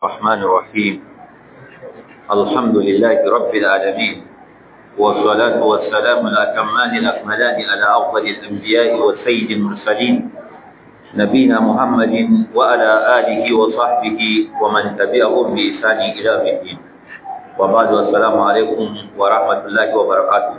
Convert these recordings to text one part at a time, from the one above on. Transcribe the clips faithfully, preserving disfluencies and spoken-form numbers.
الرحمن الرحيم الحمد لله رب العالمين والصلاة والسلام الأتمان الأكملان على أفضل الأنبياء والسيد المرسلين نبينا محمد وعلى آله وصحبه ومن تبعهم بإحسان إلى يوم الدين وبعد والسلام عليكم ورحمة الله وبركاته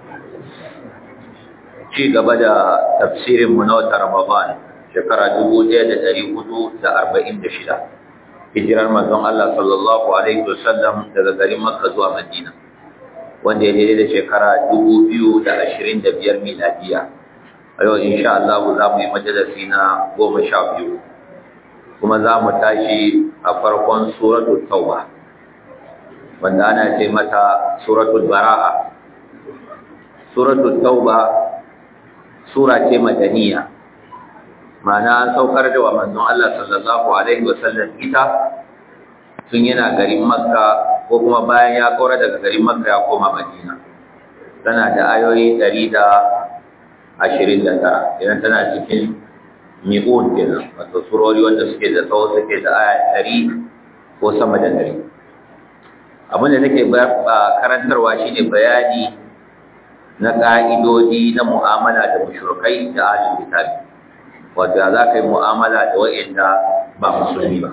ci gaba da tafsirin mu na watan Ramadan shekara dubu ɗaya da ɗari hudu da arba'in da shida hijirar manzon Allah sallallahu alaihi wasallam daga garin Makka zuwa Madina wanda ya daidai da shekara dubu biyu da ashirin da biyar miladiya a yau insha Allah za mu yi majalisi na goma sha biyu kuma za mu tashi a farkon suratul tauba wanda ana ce mata suratul bara'a. Suratul tauba sura ce madaniya, ma'ana an saukar da wa manzon Allah sallallahu alaihi wasallam ita tun yana garin Makka ko kuma bayan ya kaura daga garin Makka ya koma Madina. Tana da ayoyi ɗari da ashirin da tara, idan tana cikin mi'un kenan, wato surori wanda suke da tsawo suke da aya ɗari ko sama da ɗari. Abin da take karantarwa shine bayani na ƙa'idodi na mu'amala da mushrikai da ahlul kitabi, wato za ka yi mu'amala da wa'inda ba musulmi ba.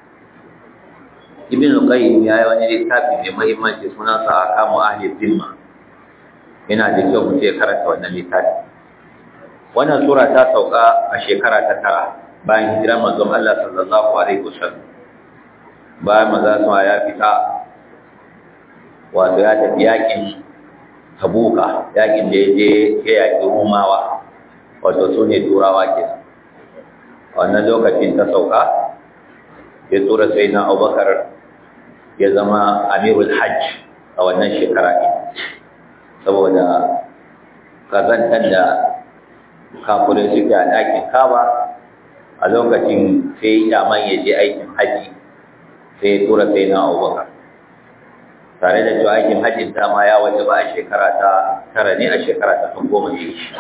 Ibn Qayyim ya yi wani littafi mai muhimmanci sunansa Ahkamu Ahli Dhimma. Yana da kyau mutum ya karanta wannan littafi. Wannan sura ta sauka a shekara ta tara bayan hijirar manzon Allah sallallahu alaihi wasallam. Bayan manzon ya fita wato ya tafi yakin Tabuka, yakin da ya je ya yaƙi Rumawa, wato su ne Turawa ke. Wannan lokacin ta sauka, ya tura sai na Abubakar ya zama Amirul Hajj a wannan shekara ne, saboda kazantar da kafirai suke a ɗakin Kaba a lokacin sai ya ya je aikin haji, sai ya tura sai na Abubakar. Tare da cewa aikin hajjin dama ya waje ba a shekara ta tara ne a shekara ta goma ne shi.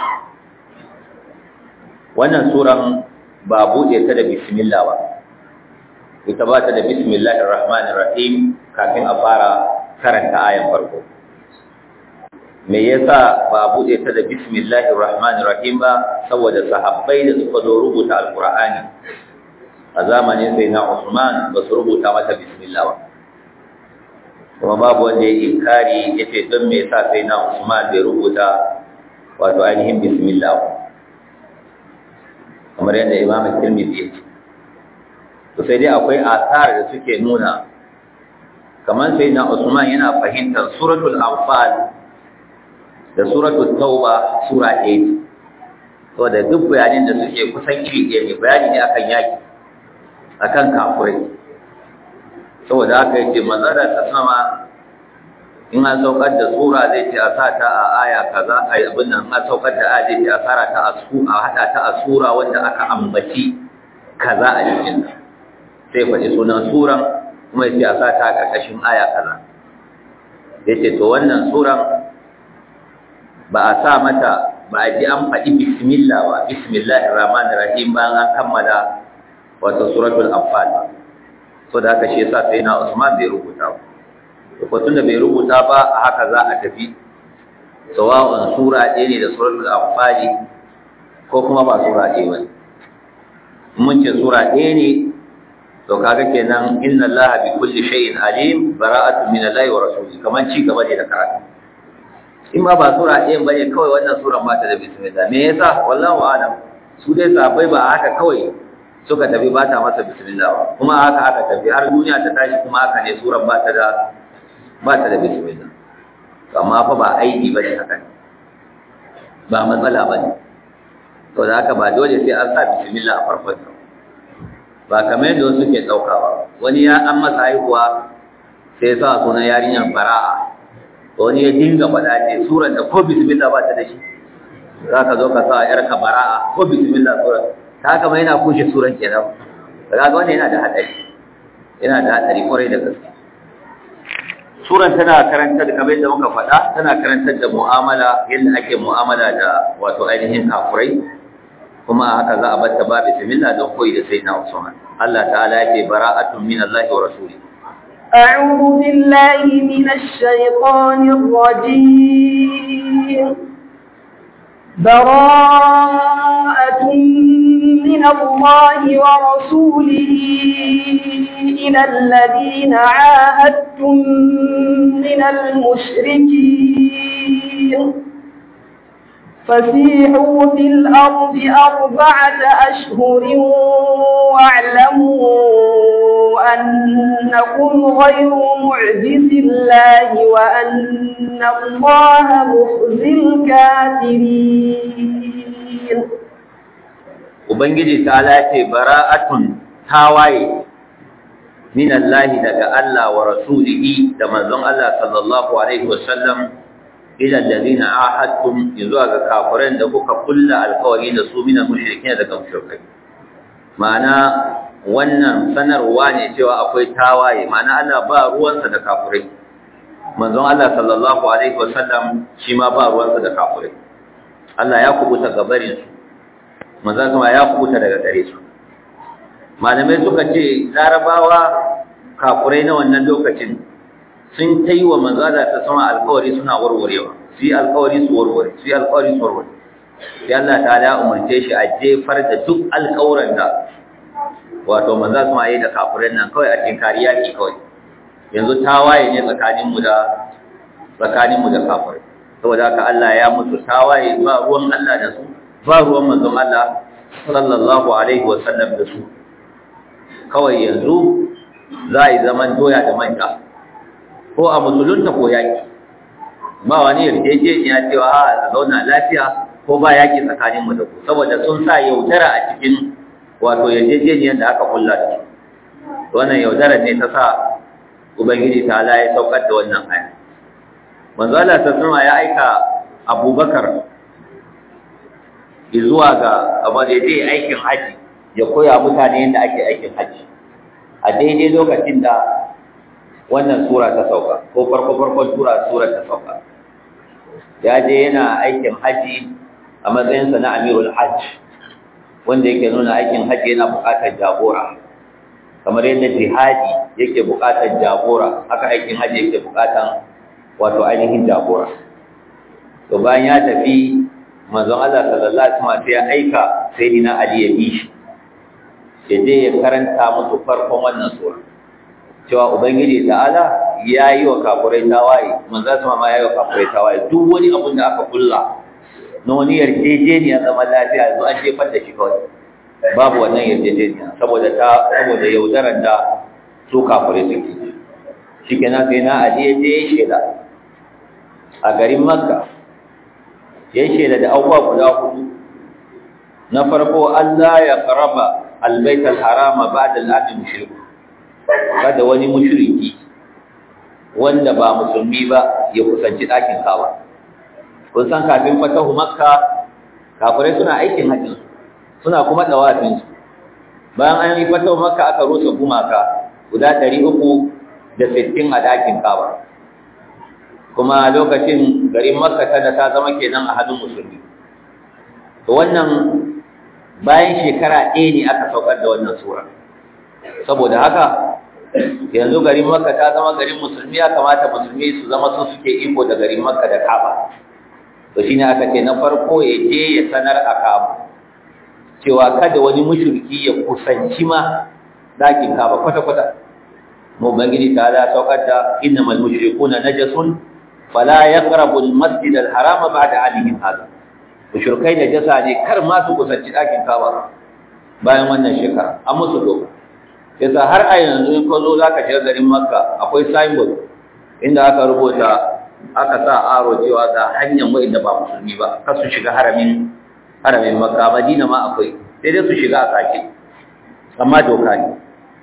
Wannan suran ba buɗe ta da bismillah ba, ita ba ta da bismillahir rahmanir rahim kafin a fara karanta ayan farko. Me yasa ba buɗe ta da bismillahir rahmanir rahim ba? Saboda sahabbai da suka zo rubuta alqur'ani a zamanin sayyidina Usman ba su rubuta mata bismillah ba. Kuma babu wanda ya inkari ya ce don me yasa sai na Usman bai rubuta wato ainihin bismillah kamar yadda Imam Tirmidhi ya ce. To sai dai akwai asar da suke nuna kamar sai na Usman yana fahimtar suratul Anfal da suratul Tauba sura ɗaya ce. To da duk bayanin da suke kusan iri ɗaya ne, bayani ne akan yaki akan kafirai. Saboda haka yake manzara ta sama in an saukar da sura zai ce a sa ta a aya kaza ai abin nan an saukar da aya zai ce a sara ta a su a hada ta a sura wanda aka ambaci kaza a cikin sai faɗi sunan suran kuma yace a sa ta a ƙarƙashin aya kaza yace to wannan suran ba a sa mata ba a ji an faɗi bismillah ba bismillahir rahmanir rahim bayan an kammala wato suratul anfal. So da haka shi yasa sai na Usman bai rubuta ba. To tunda bai rubuta ba a haka za a tafi. Sawa'un sura ɗaya ne da suratul Anfal ko kuma ba sura ɗaya ba. Mun ce sura ɗaya ne to kaga kenan inna Allaha bi kulli shay'in alim bara'atun min Allahi wa rasulihi kaman ci gaba ne da karatu. In ma ba sura ɗaya bane kawai wannan suran ba ta da bismillah. Me yasa? Wallahu a'lam. Su dai sahabbai ba haka kawai suka tafi ba ta masa bismillah ba, kuma haka aka tafi har duniya ta tashi kuma haka ne suran ba ta da ba ta da bismillah. Amma fa ba aiki bane haka ne, ba matsala bane. To da haka ba dole sai an sa bismillah a farkon sa ba kamar yadda wasu ke ɗauka ba. Wani ya an masa haihuwa sai ya sa sunan yarinyar Bara'a, wani ya dinga faɗa ce suran da ko bismillah ba ta da shi, za ka zo ka sa yarka Bara'a ko bismillah suran ta haka mai yana kushe suran kenan. Kaga wannan yana da hadari, yana da hadari kwarai da gaske. Suran tana karantar da kamar yadda muka faɗa, tana karantar da mu'amala yadda ake mu'amala da wato ainihin kafurai kuma haka za a batta ba bismillah don koyi da sayyidina Usman Allah ta'ala yake bara'atun min Allah wa rasuli a'udhu billahi minash shaitanir rajim bara'atun min Allah wa rasulihi ila alladhina 'ahadtum min al-mushrikeen فسيحوا في الأرض أربعة أشهر واعلموا أنكم غير معجز الله وأن الله مخزي الكافرين. Ubangiji ta lace bara'atun tawaye min Allah daga Allah wa rasulihi da manzon Allah sallallahu alaihi wasallam ila alladhina ahadtum zuwa ga kafiran da kuka kulla alƙawari da su minan mushrikin daga mushrikai ma'ana wannan sanarwa ne cewa akwai tawaye ma'ana Allah ba ruwansa da kafirai manzon Allah sallallahu alaihi wasallam shi ma ba ruwansa da kafirai Allah ya kubuta gabarin su manzon kuma ya kubuta daga gare su malamai suka ce larabawa kafirai na wannan lokacin sun ta yi wa manzala ta sama alkawari suna warwarewa su yi alkawari su warware su yi alkawari su warware sai Allah ta ya umarce shi a jefar da duk alkawuran da wato manza su ma yi da kafirin nan kawai a cikin kariya ke kawai yanzu tawaye ne tsakaninmu da tsakaninmu da kafirai saboda haka Allah ya mutu tawaye ba ruwan Allah da su ba ruwan manzon Allah sallallahu alaihi wa sallam da su kawai yanzu za a yi zaman doya da manja ko a musulunta ko yaƙi ba wani yarjejeniya cewa a zauna lafiya ko ba yaƙi tsakaninmu da ku saboda sun sa yaudara a cikin wato yarjejeniyar da aka kulla da su wannan yaudara ne ta sa ubangiji ta ala ya saukar da wannan aya manzo Allah ta sama ya aika Abubakar zuwa ga abu da zai aikin haji ya koya mutane yadda ake aikin haji a daidai lokacin da wannan sura ta sauka ko farko farkon sura sura ta sauka ya je yana aikin haji a matsayinsa na amirul hajj wanda yake nuna aikin haji yana buƙatar jagora kamar yadda jihadi yake buƙatar jagora haka aikin haji yake buƙatar wato ainihin jagora to bayan ya tafi manzon Allah sallallahu alaihi wasallam sai ya aika sayyidina Ali ya bi shi ya je ya karanta musu farkon wannan sura cewa ubangiji ta'ala yayi wa kafirai tawaye manzon sama ma yayi wa kafirai tawaye duk wani abun da aka kulla na wani yarjejeniya zaman lafiya yanzu an jefar da shi kawai babu wannan yarjejeniya saboda ta saboda yaudarar da su kafirai suke shikenan sai na Ali ya je ya shela a garin Makka ya shela da abubuwa guda hudu na farko Allah ya qaraba albayt alharama ba'da al'ad mushrik kada wani mushriki wanda ba musulmi ba ya kusanci dakin Kaaba kun san kafin fatahu Makka kafirai suna aikin hajji suna kuma dawafin su bayan an yi fatahu Makka aka rusa gumaka guda ɗari uku da sittin a dakin Kaaba kuma lokacin garin Makka ta ta zama kenan a hannun musulmi to wannan bayan shekara ɗaya ne aka saukar da wannan sura saboda haka yanzu garin Makka ta zama garin musulmi ya kamata musulmi su zama su suke iko da garin Makka da Kaaba to shine aka ce na farko ya je ya sanar a Kaaba cewa kada wani mushriki ya kusanci ma dakin Kaaba kwata kwata mu bangiji ta da saukar da innamal mushrikuna najasun fala yaqrabu al-masjid al-harama ba'da alihim hada mushrikai da jasa ne kar ma su kusanci dakin Kaaba bayan wannan shekara an musu doka yasa har a yanzu in ka zo zaka shiga garin Makka akwai signboard inda aka rubuta aka sa aro cewa ga hanyar wanda ba musulmi ba kar su shiga haramin haramin Makka Madina ma akwai sai dai su shiga a sake amma doka ne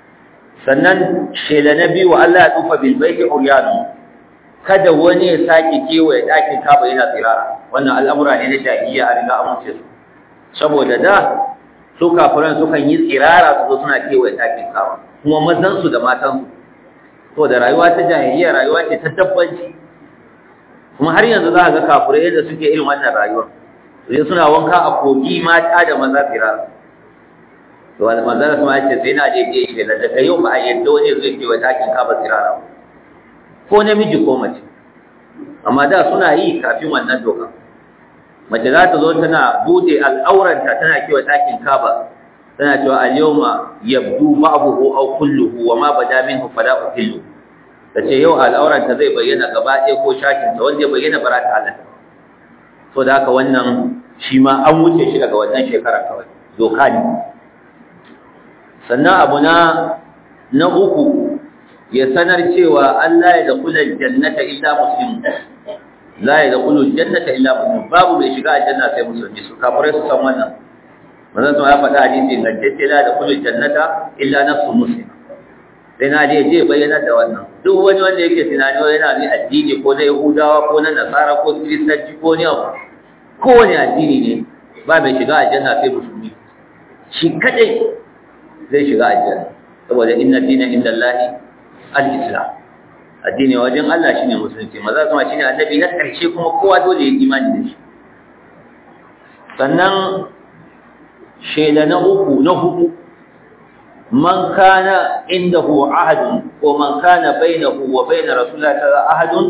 sannan shela na biyu Allah ya tufa bil baiti uryanu kada wani ya sake kewaye ɗakin Kaaba yana tsirara wannan al'amura ne na jahiliya a riga amince su saboda da su kafiran sukan yi tsirara su suna kewaye ɗakin Kaaba kuma mazan su da matan su to da rayuwa ta jahiliya rayuwa ce ta dabbanci kuma har yanzu za ka ga kafirai yadda suke irin wannan rayuwar sai suna wanka a kogi mata da maza tsirara to manzara kuma ya ce sai na je je shi da daga yau ba a yadda wani zai ke wa ɗakin kaba tsirara ko namiji ko mace amma da suna yi kafin wannan doka mace za ta zo tana bude al'auranta tana kewa ɗakin kaba tana cewa al-yawma yabdu ba'dahu aw kulluhu wa ma bada minhu fala uhillu tace yau al'auranta zai bayyana gaba ɗaya ko shakin ta wanda ya bayyana bara ta halaka so da haka wannan shi ma an wuce shi daga wannan shekara kawai doka ne sannan abu na na uku ya sanar cewa Allah ya dakula jannata illa muslim la ya dakulu jannata illa muslim babu mai shiga aljanna sai musulmi su kafirai su san wannan manzon ya faɗa hadisi ingantacce la ya dakulu jannata illa nafsu muslim sai na je je bayyana da wannan duk wani wanda yake tunani wani yana ne addini ko na yahudawa ko na nasara ko kiristanci ko ne ko wani addini ne ba mai shiga aljanna sai musulmi shi kadai zai shiga aljanna saboda inna dina inda Allahi al-islam addini wajen Allah shine musulunci maza kuma shine annabi na karshe kuma kowa dole ya imani da shi sannan shela na uku na hudu man kana indahu ahadun ko man kana bainahu wa bain rasulillahi sallallahu ahadun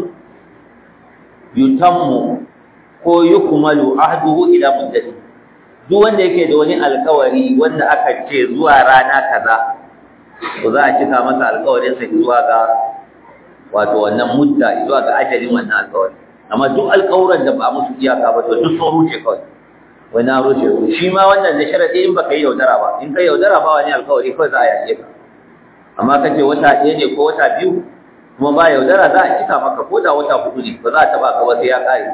yutammu ko yukmalu ahduhu ila muddati duk wanda yake da wani alkawari wanda aka ce zuwa rana kaza to za a cika masa alkawarin sa zuwa ga wato wannan mudda zuwa ga ajalin wannan alkawari amma duk alkawuran da ba musu iyaka ba to duk sun ruce kawai wani an ruce su shi ma wannan da sharadi in baka yi yaudara ba in kai yaudara ba wani alkawari kawai za a yake ka amma kace wata ɗaya ne ko wata biyu kuma ba yaudara za a cika maka ko da wata hudu ne ba za a taba ka ba sai ya kare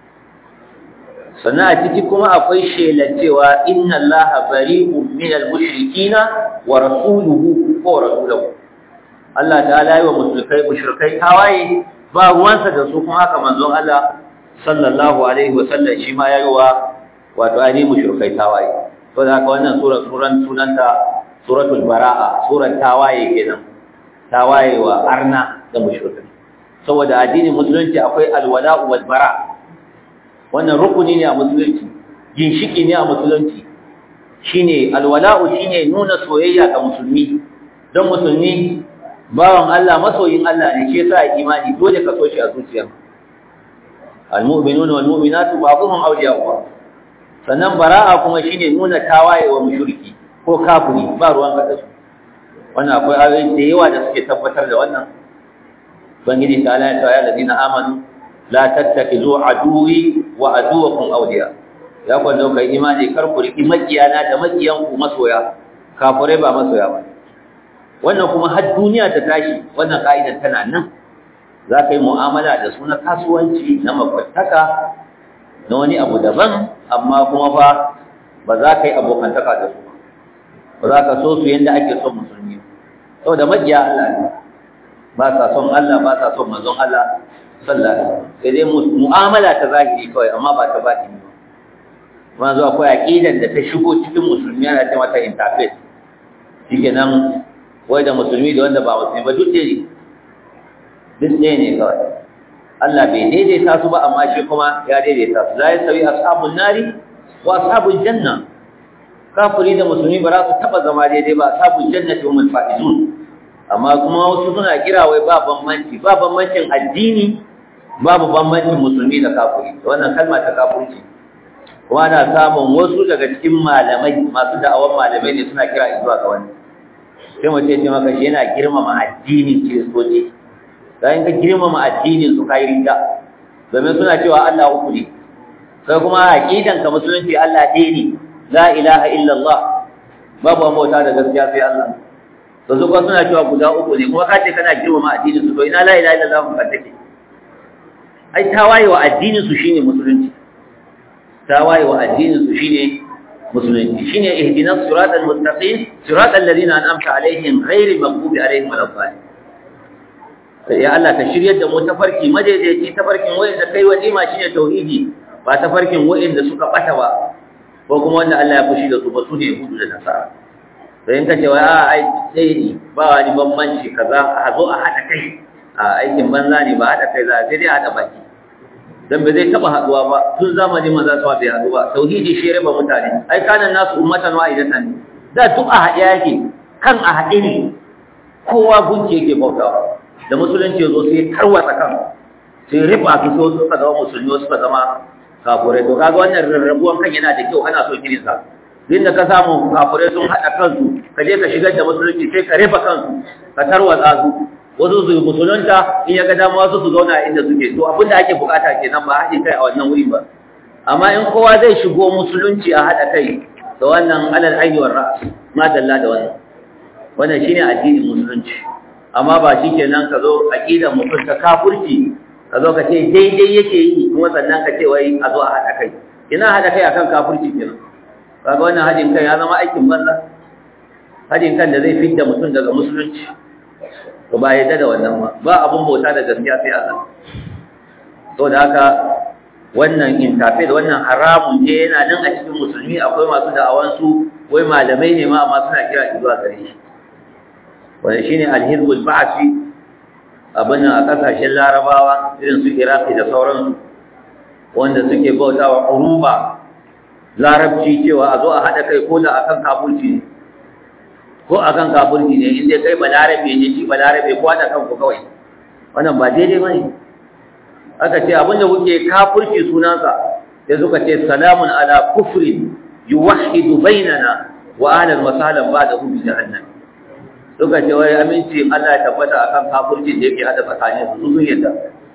sannan a ciki kuma akwai shelar cewa inna allaha bari'un minal mushrikina wa rasuluhu ko rasuluhu Allah ta'ala yi wa mushrikai mushrikai tawaye ba ruwansa da su kuma haka manzon Allah sallallahu alaihi wa sallam shi ma yayi wa wato ai mushrikai tawaye to da haka wannan sura suran sunanta suratul bara'a suran tawaye kenan tawaye wa arna da mushrikai saboda addinin musulunci akwai alwala wal bara' wannan rukuni ne a musulunci ginshiki ne a musulunci shine alwala'u shine nuna soyayya ga musulmi don musulmi bawan Allah masoyin Allah ne shi yasa imani dole ka so shi a zuciyarka almu'minuna walmu'minatu ba'dhum awliya'u ba'd sannan bara'a kuma shine nuna tawaye wa mushriki ko kafiri ba ruwan ka da su wannan akwai ayoyi da yawa da suke tabbatar da wannan bangiji ta Allah ya ladina amanu la tattakizu aduwi wa aduwakum awliya ya kwando kai imani kar ku riki makiyana da makiyan ku masoya kafirai ba masoya ba wannan kuma har duniya ta tashi wannan ka'idar tana nan za ka yi mu'amala da su na kasuwanci na makwataka na wani abu daban amma kuma fa ba za ka yi abokantaka da su ba za ka so su yadda ake son musulmi saboda makiya Allah ne ba sa son Allah ba sa son manzon Allah sallallahu sai dai mu'amala ta zahiri kawai amma ba ta batini ba kuma zuwa akwai aqidar da ta shigo cikin musulmi ana ce mata interfaith shikenan wai da musulmi da wanda ba musulmi ba duk ɗaya ne duk ɗaya ne kawai Allah bai daidaita su ba amma shi kuma ya daidaita su la yasawi ashabun nari wa ashabul janna kafiri da musulmi ba za su taba zama daidai ba ashabul jannati humul faizun amma kuma wasu suna kira wai ba bambanci ba bambancin addini babu bambancin musulmi da kafiri wannan kalma ta kafirci kuma ana samun wasu daga cikin malamai masu da'awan malamai ne suna kira zuwa ga wani sai mu ce maka shi yana girmama addinin kiristoci dan ka girmama addinin su kai rinda domin suna cewa Allah uku ne sai kuma aqidan ka musulunci Allah ɗaya ne la ilaha illallah babu mota da gaskiya sai Allah to su kuma suna cewa guda uku ne kuma kace kana girmama addinin su to ina la ilaha illallah mun take ai tawaye wa addinin su shine musulunci tawaye wa addinin su shine musulunci shine ihdinas siratal mustaqim siratal ladina an'amta alaihim ghairil maghdubi alaihim waladdallin ya Allah ka shiryar da mu tafarki madaidaici tafarkin wayanda kai wa nima shine tauhidi ba tafarkin wayanda suka bata ba ko kuma wanda Allah ya fushi da su ba su ne yahudu da nasara sai in kace wai a ai sai ba wani bambanci kaza a zo a hada kai a aikin banza ne ba hada kai za sai dai hada baki dan bai zai taba haduwa ba tun zamanin manzo sa bai haɗu ba tauhidi shi raba mutane ai kana nasu ummatan wahidatan da duk a haɗe yake kan a haɗe ne kowa gunki yake bautawa da musulunci yazo sai tarwatsa kan sai riba su so suka zama musulmi suka zama kafirai to kaga wannan rarrabuwan kan yana da kyau ana so kirin sa din da ka samu kafirai sun hada kansu ka je ka shigar da musulunci sai ka riba kansu ka tarwatsa su wasu su musulunta in ya ga dama wasu su zauna inda suke to abin da ake bukata kenan ba haɗe kai a wannan wuri ba amma in kowa zai shigo musulunci a hada kai da wannan alal aini war ra's ma dalla da wannan wannan shine addinin musulunci amma ba shikenan ka zo aqidar mutum ta kafirci ka zo ka ce daidai yake yi kuma sannan ka ce wai a zo a hada kai ina hada kai akan kafirci kenan kaga wannan hadin kai ya zama aikin banza hadin kan da zai fitta mutum daga musulunci to ba yadda da wannan ba ba abun bauta da gaskiya sai Allah to da haka wannan intafe da wannan haramun ne yana nan a cikin musulmi akwai masu da'awan su wai malamai ne ma amma suna kira zuwa gare shi wannan shine al-hizbul ba'thi abin a kasashen larabawa irin su iraki da sauransu wanda suke bautawa uruba larabci cewa a zo a haɗa kai ko da akan kafurci ne ko akan kafurci ne inda kai balarabe ne shi balarabe ko haɗa kanku kawai wannan ba daidai ba ne aka ce abinda kuke kafurci sunansa sai suka ce salamun ala kufrin yuwahhidu bainana wa ahlan wa sahlan ba'da hu bi jahannam suka ce wai aminci Allah ya tabbata akan kafirci da yake hada tsakanin su sun yadda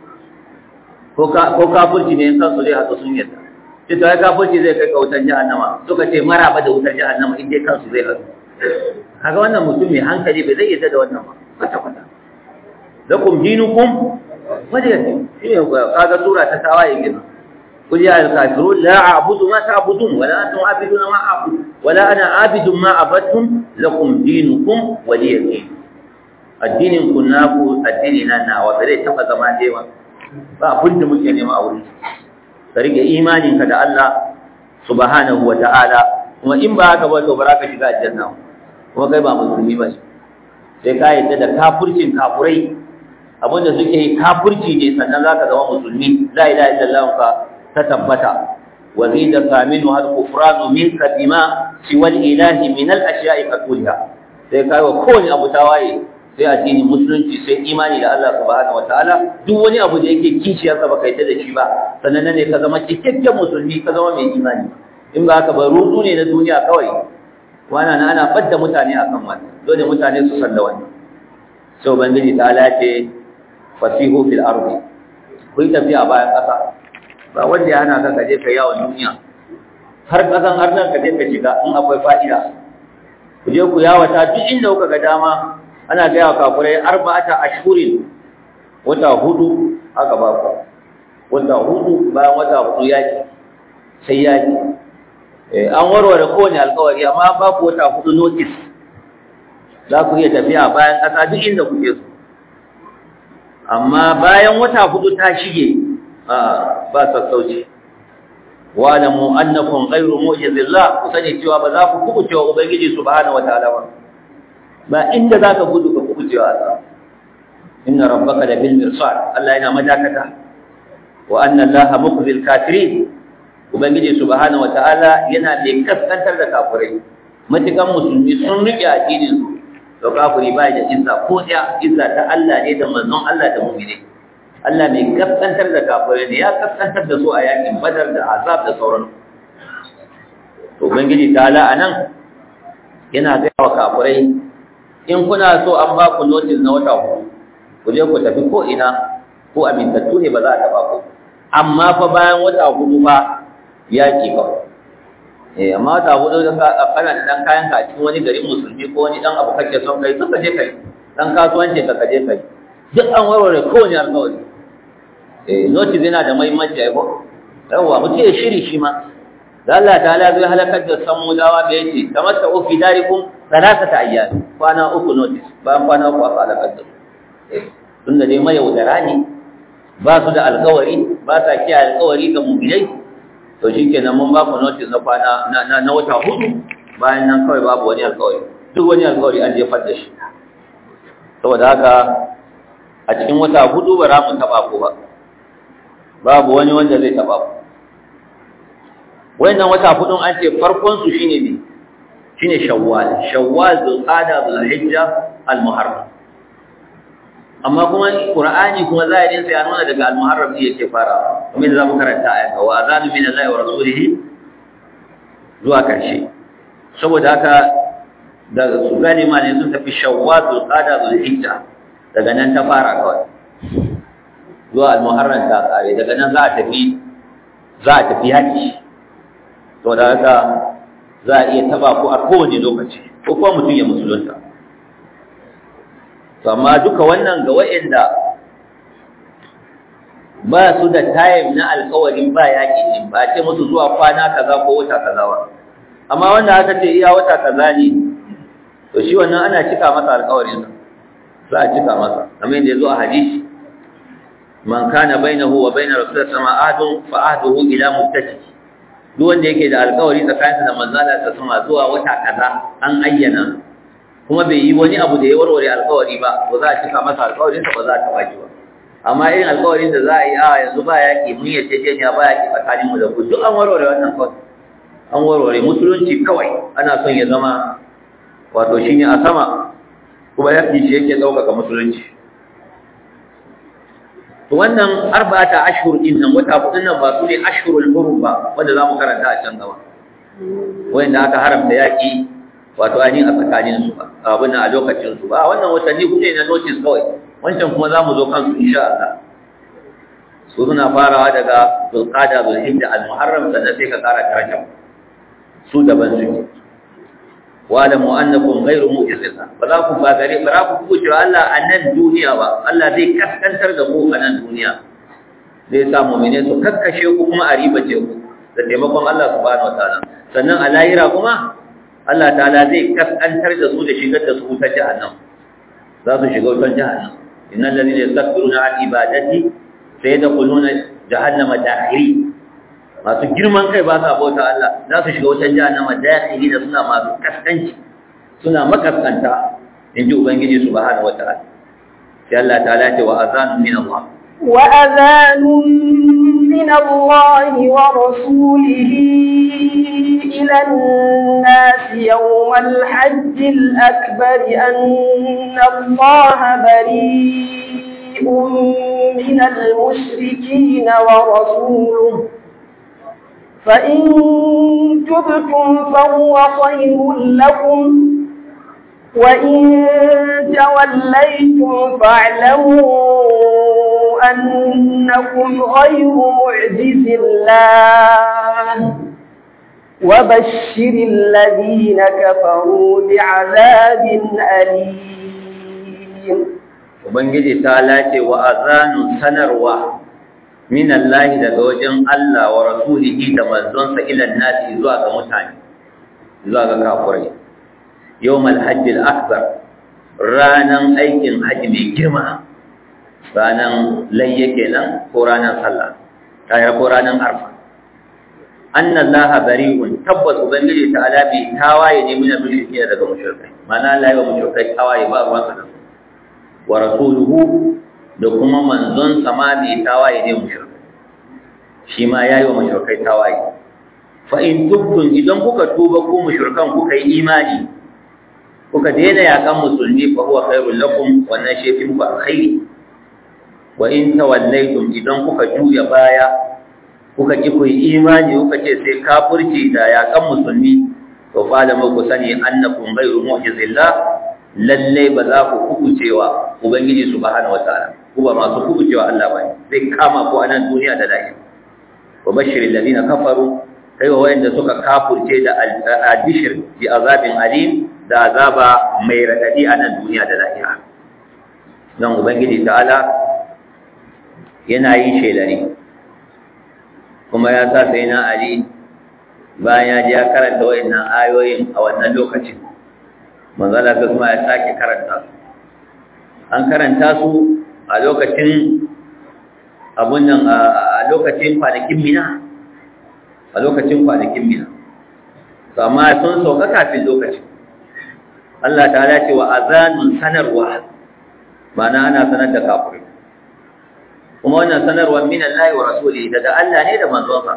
ko ka ko kafirci ne kan su zai hada sun yadda ce to ai kafirci zai kai ka wutar jahannama suka ce maraba da wutar jahannama in dai kansu zai hada kaga wannan mutum mai hankali bai zai yadda da wannan ba kwata kwata lakum dinukum wajiyati shi kaga sura ta tawaye gina قل يا الكافرون لا أعبد ما تعبدون ولا أنتم عابدون ما أعبد ولا أنا عابد ما عبدتم لكم دينكم ولي دين الدين كناكو الدين لنا وبدأ تبقى زمان ديوا فأبد مجنة ما أولي طريق إيماني كذا الله سبحانه وتعالى وإن باك وتو براك شقاء الجنة وكيف مسلمي بس sai ka yadda da kafircin kafurai abinda suke yi kafirci ne sannan zaka zama musulmi la ilaha illallah ka ta tabbata wa zida saminu hal kufranu minka bima siwa ilahi min al ashiya'i qatulha sai kai wa kowane abu tawaye sai addini musulunci sai imani da Allah subhanahu wataala duk wani abu da yake kishiyar ka baka yadda da shi ba sannan ne ka zama cikakken musulmi ka zama mai imani in ba haka ba rudu ne na duniya kawai wannan ana fadda mutane akan wannan dole mutane su san da wannan so bangiji ta alace fasihu fil ardi ku yi tafiya bayan ƙasa ba wanda ya hana ka kaje ka yawon duniya har ƙasan har nan kaje ka shiga in akwai fa'ida ku je ku yawata duk inda kuka ga dama ana ga yawa kafurai arba'ata ashhurin wata hudu aka ba ku wata hudu bayan wata hudu yaki sai yaki eh an warware kowane alƙawari amma ba ku wata hudu notice za ku iya tafiya bayan ƙasa duk inda kuke so amma bayan wata hudu ta shige ba sassauci wa lamu annakum ghayru mu'jizillah ku sani cewa ba za ku kubuce wa ubangiji subhanahu wataala ba ba inda za ka gudu ka kubuce wa Allah inna rabbaka la bil mirsad Allah yana madakata wa anna allaha mukhzil kafirin ubangiji subhanahu wataala yana mai kaskantar da kafirai matukan musulmi sun rike addinin su to kafiri bai da izza ko ya izza ta Allah ne da manzon Allah da mu'mini Allah mai kaskantar da kafirai ne ya kaskantar da su a yakin Badar da Azab da sauran to ubangiji ta'ala anan yana ga wa kafirai in kuna so an ba ku notice na wata hudu ku je ku tafi ko ina ko amintattu ne ba za a taba ku amma fa bayan wata hudu fa yaki fa eh amma wata hudu da kana da dan kayan ka a cikin wani garin musulmi ko wani dan abu kake son kai suka je kai dan kasuwanci ka kaje kai duk an warware kowane alƙawari eh notice yana da muhimmanci ai ko yawa mutum ya shiri shi ma da Allah ta'ala zai halakar da samudawa da yace kamar ta ufi darikum salasata ayyam kwana uku notice bayan kwana uku aka halakar da eh tunda dai mai yaudara ne ba su da alƙawari ba sa kiyaye alƙawari ga mu'minai to shikenan mun ba ku notice na kwana na na wata hudu bayan nan kawai babu wani alƙawari duk wani alƙawari an jefar da shi saboda haka a cikin wata hudu ba za mu taba ku ba babu wani wanda zai taba ku wayannan wata hudun an ce farkon su shine ne shine shawwal shawwal zulqa'da zulhijja almuharram amma kuma qur'ani kuma zahirin sai ya nuna daga almuharram ne yake fara kuma da zamu karanta ayata wa azanu min allahi wa rasulihi zuwa karshe saboda haka da su gane ma ne sun tafi shawwal zulqa'da zulhijja daga nan ta fara kawai zuwa almuharram ta kare daga nan za a tafi za a tafi haji to da haka za a iya taba ku a kowane lokaci ko kuma mutum ya musulunta to amma duka wannan ga wa'anda ba su da time na alƙawarin ba yaƙi din ba ce musu zuwa kwana kaza ko wata kaza ba amma wanda aka ce iya wata kaza ne to shi wannan ana cika masa alƙawarin sa za a cika masa kamar yadda ya zo a hadisi man kana bainahu wa bainar rasulillahi sallallahu alaihi wasallam ahadun fa ahduhu ila muttaki duk wanda yake da alƙawari tsakaninsa da manzala ta sama zuwa wata kaza an ayyana kuma bai yi wani abu da ya warware alƙawari ba ba za a cika masa alƙawarin sa ba za a taɓa shi ba amma irin alƙawarin da za a yi a yanzu ba yaƙi mun yace jenya ba yaƙi tsakaninmu da ku duk an warware wannan kawai an warware musulunci kawai ana son ya zama wato shine a sama kuma yaƙi shi yake ɗaukaka musulunci to wannan arba'ata ashhur din nan wata hudun nan ba su ne ashhurul hurum ba wanda zamu karanta a can gaba wanda aka haramta yaki wato ainihin a tsakanin su ba abin nan a lokacin su ba wannan watanni hudu ne na notice kawai wancan kuma zamu zo kansu insha Allah su suna farawa daga zulqa'da zulhijja al-muharram sannan sai ka kara tarjum su daban su wa'lamu annakum ghayru mu'jizina ba za ku bagare ba za ku kuce Allah a nan duniya ba Allah zai kaskantar da ku a nan duniya zai sa mu'mine su kakkashe ku kuma a ribace ku da taimakon Allah subhanahu wataala sannan a lahira kuma Allah ta'ala zai kaskantar da su da shigar da su wutar jahannam za su shiga wutar jahannam innal ladina yastakbiruna an ibadati sayadkhuluna jahannama dakhiri masu girman kai ba sa bauta Allah za su shiga wutar jahannama dakhili da suna masu kaskanci suna makaskanta inji ubangiji subhanahu wataala sai Allah ta'ala ce wa azanun min Allah wa azanun min Allah wa rasulihi ila an-nas yawm al-hajj al-akbar anna Allah bari'un min al-mushrikeen wa rasuluhu فإن تبتم فهو خير لكم وإن توليتم فاعلموا أنكم غير معجز الله وبشر الذين كفروا بعذاب أليم وبنجي تعالى وأذان سنروى min Allah daga wajen Allah wa rasulihi da manzonsa ila nasi zuwa ga mutane zuwa ga kafirai yawmal hajj al-akbar ranan aikin haji mai girma ranan layya kenan ko ranan sallah kai ko ranan arfa anna Allah bari'un tabbas ubangiji ta'ala bi tawaye ne min mushriki daga mushrikai mana Allah ya mushrikai tawaye ba ruwan sa wa rasuluhu da kuma manzon sama mai tawaye ne mushrikai shi ma yayi wa mushrikai tawaye fa in tubtum idan kuka tuba ku mushrikan kuka yi imani kuka daina yakan musulmi fa huwa khairul lakum wannan shi fi muku alkhairi wa in tawallaytum idan kuka juya baya kuka ki ku yi imani kuka ce sai kafirci da yakan musulmi to fa da ku sani annakum ghayru mu'jizillah lalle ba za ku kubucewa ubangiji subhanahu wataala ku ba masu kubucewa Allah bane zai kama ku a nan duniya da lahira wa bashiril ladina kafaru kai wa wanda suka kafurce da al-bishir bi azabin alim da azaba mai radadi a nan duniya da lahira dan ubangiji ta'ala yana yin shelani kuma ya sa sai na ali bayan ya ji ya karanta wayannan ayoyin a wannan lokacin manzala ta kuma ya sake karanta su an karanta su a lokacin abun nan a lokacin kwanakin mina a lokacin kwanakin mina to amma sun sauka kafin lokacin Allah ta'ala ce wa azanun sanarwa ma'ana ana sanar da kafirai kuma wannan sanarwar min Allah wa rasuli daga Allah ne da manzonsa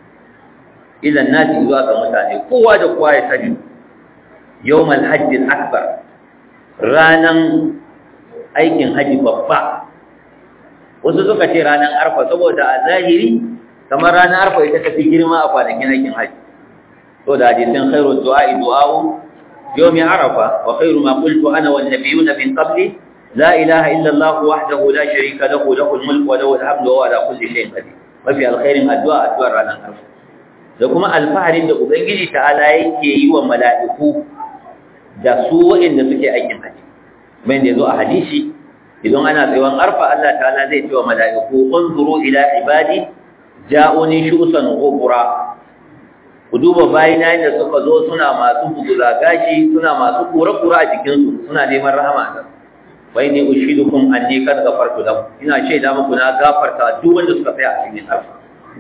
ila nasi zuwa ga mutane kowa da kowa ya sani yawmal hajj al-akbar ranan aikin haji babba wasu suka ce ranan arfa saboda a zahiri kamar ranar arfa ita tafi girma a kwanakin aikin haji to da hadisin khairu du'a du'a'u yawmi arafa wa khairu ma qultu ana wan nabiyuna min qabli la ilaha illa allah wahdahu la sharika lahu lahul mulku wa lahul hamdu wa ala kulli shay'in qadir mafi alkhairin addu'a addu'ar ranar arfa da kuma alfaharin da ubangiji ta'ala yake yi wa mala'iku da su waɗanda suke aikin haji bayan da yazo a hadisi idan ana tsayuwan arfa Allah ta'ala zai ce wa mala'iku unzuru ila ibadi ja'uni shusan ghubra ku duba bayina da suka zo suna masu buguza gashi suna masu kura-kura a jikinsu suna neman rahama ta wai ne ushidukum anni kad ghafartu lahum ina shaida muku na gafarta duk wanda suka tsaya a cikin arfa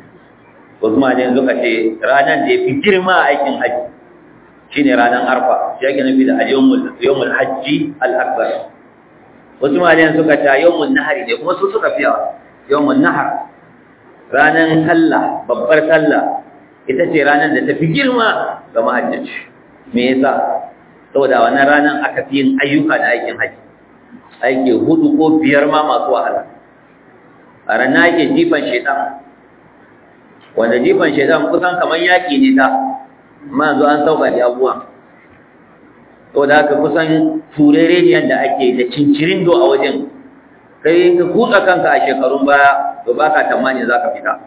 kuma ne suka ce ranan da yafi girma a aikin haji shine ranan arfa shi yake nufi da al-yawmul yawmul hajji al-akbar wasu malayan suka ta yawmun nahari ne kuma su suka fiya yawmun nahar ranan sallah babbar sallah ita ce ranan da tafi girma ga mahajjaci me yasa saboda wannan ranan aka fi yin ayyuka da aikin haji aiki hudu ko biyar ma masu wahala a ranar ake jifan shaitan wanda jifan shaitan kusan kamar yaƙi ne ta amma yanzu an sauka da abubuwa to da haka kusan turere ne yadda ake da cincirindo a wajen kai ka kutsa kanka a shekarun baya to ba ka tamani za ka fita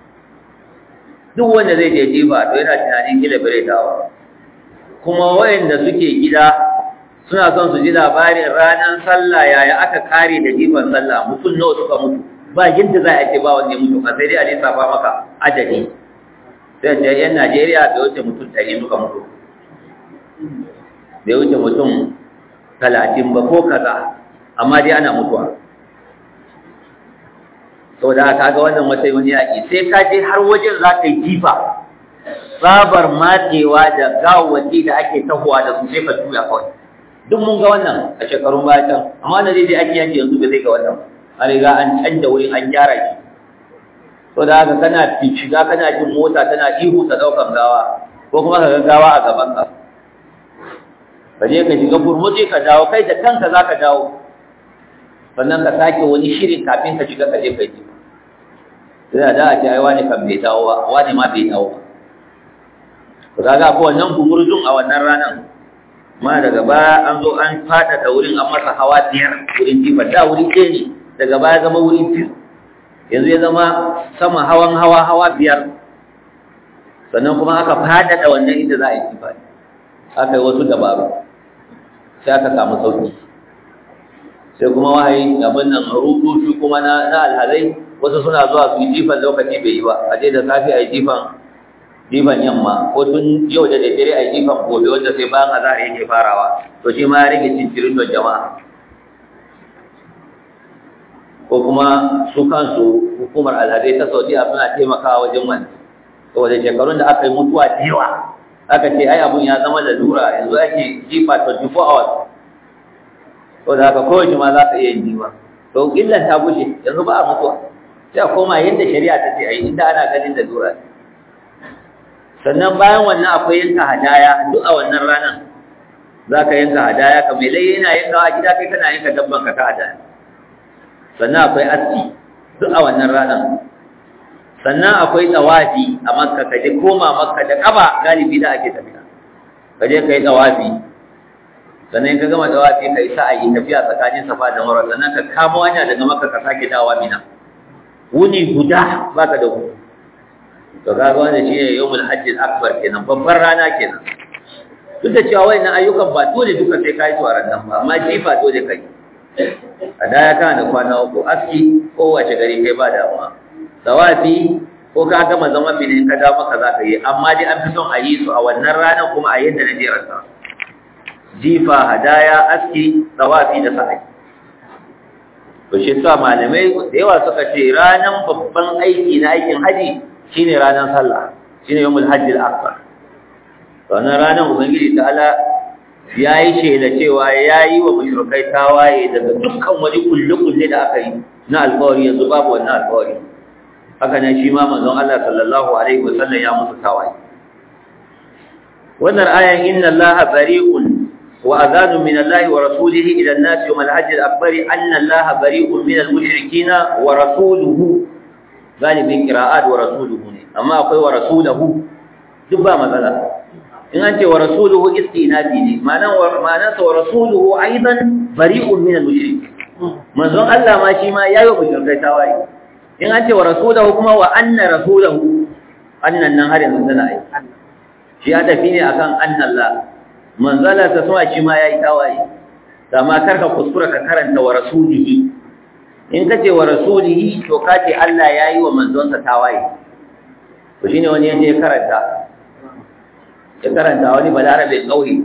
duk wanda zai je jifa to yana tunanin kila bare dawa kuma wayanda suke gida suna son su ji labarin ranar sallah yaya aka kare da jifan sallah mutum nawa suka mutu ba yadda za a ce ba wanda ya mutu a sai dai a lissafa maka adadi sai ce yan Najeriya bai wuce mutum ɗari suka mutu bai wuce mutum talatin ba ko kaza amma dai ana mutuwa saboda haka ga wannan wata wani yaƙi sai ka je har wajen za ka yi jifa tsabar matsewa da gawawaki da ake tahowa da su sai ka tuya kawai duk mun ga wannan a shekarun baya can amma na dai ake yanki yanzu ba zai ga wannan an riga an canja wurin an gyara shi saboda haka kana shiga kana jin mota tana ihu ta ɗaukan gawa ko kuma ka ga gawa a gaban ka ka je ka shiga burmuje ka dawo kai da kanka za ka dawo sannan ka sake wani shirin kafin ka shiga ka je kai jifa sai da a ce ai wani kan bai dawo ba wani ma bai dawo ba to kaga ko wannan gumurzun a wannan ranan ma daga baya an zo an fada da wurin an masa hawa biyar wurin jifa da wuri ɗaya ne daga baya zama wurin biyu yanzu ya zama sama hawan hawa hawa biyar sannan kuma aka fada da wannan inda za a yi jifa aka yi wasu dabaru sai aka samu sauki sai kuma wahayi abin nan rubutu kuma na na alhazai wasu suna zuwa su yi jifan lokaci bai yi ba a je da safi a yi jifan jifan yamma ko tun yau da daddare a yi jifan gobe wanda sai bayan azhar yake farawa to shi ma ya rage cincirin don jama'a ko kuma su kansu hukumar alhazai ta saudiya suna taimakawa wajen wani saboda shekarun da aka yi mutuwa da yawa aka ce ai abun ya zama lalura yanzu ake jifa twenty-four hours to da haka kowace ma za ka iya yin jifa to illan ta bushe yanzu ba a mutuwa sai a koma yadda shari'a ta ce a yi inda ana ganin lalura sannan bayan wannan akwai yanka hadaya duk a wannan ranar za ka yanka hadaya ka mai lai yana yanka a gida kai kana yanka dabban ka ta hadaya sannan akwai aski duk a wannan ranar sannan akwai tsawafi a makka ka je koma makka da kaba galibi da ake tafiya ka je ka yi tsawafi sannan ka gama tsawafi ka yi sa'ayi tafiya tsakanin safa da marwa sannan ka kamo hanya daga makka ka sake dawa mina wuni guda baka da hutu to kaga wannan shine yawmul hajj al-akbar kenan babbar rana kenan duk da cewa wayannan ayyukan ba dole duka sai kai su a ranar ba amma jifa dole kai a daya kana da kwana uku aski ko wace gari kai ba damuwa tawafi ko ka gama zaman bine ka dawo maka zaka yi amma dai an fi son a yi su a wannan ranar kuma a yadda na jera sa jifa hadaya aski tawafi da sa'i to shi sa malamai da yawa suka ce ranar babban aiki na aikin haji shine ranar sallah shine yawmul hajj al-akbar wannan ranar ubangiji ta'ala yayi shela cewa yayi wa mushrikai tawaye daga dukkan wani kullu-kullu da aka yi na alƙawari yanzu babu wannan alƙawari haka nan shi ma manzon Allah sallallahu alaihi wasallam ya musu tawaye wannan ayan inna Allaha bari'un wa adhanun min Allahi wa rasulihi ila an-nasi yawm al-hajj al-akbar anna Allaha bari'un min al-mushrikeen wa rasuluhu galibin qira'at wa rasuluhu ne amma akwai wa rasuluhu duk ba matsala in an ce wa rasuluhu istinafi ne ma'anan ma'anan sa wa rasuluhu aidan bari'un min al-mushrikeen manzon Allah ma shi ma yayi wa mushrikai tawaye in an ce wa rasuluhu kuma wa anna rasuluhu annan nan har yanzu tana yi shi ya tafi ne akan annallah manzala ta sama shi ma yayi tawaye amma karka kuskura ka karanta wa rasulihi in kace wa rasulihi to kace Allah yayi wa manzonsa tawaye to shine wani yaje ya karanta ya karanta wani balarabe kauye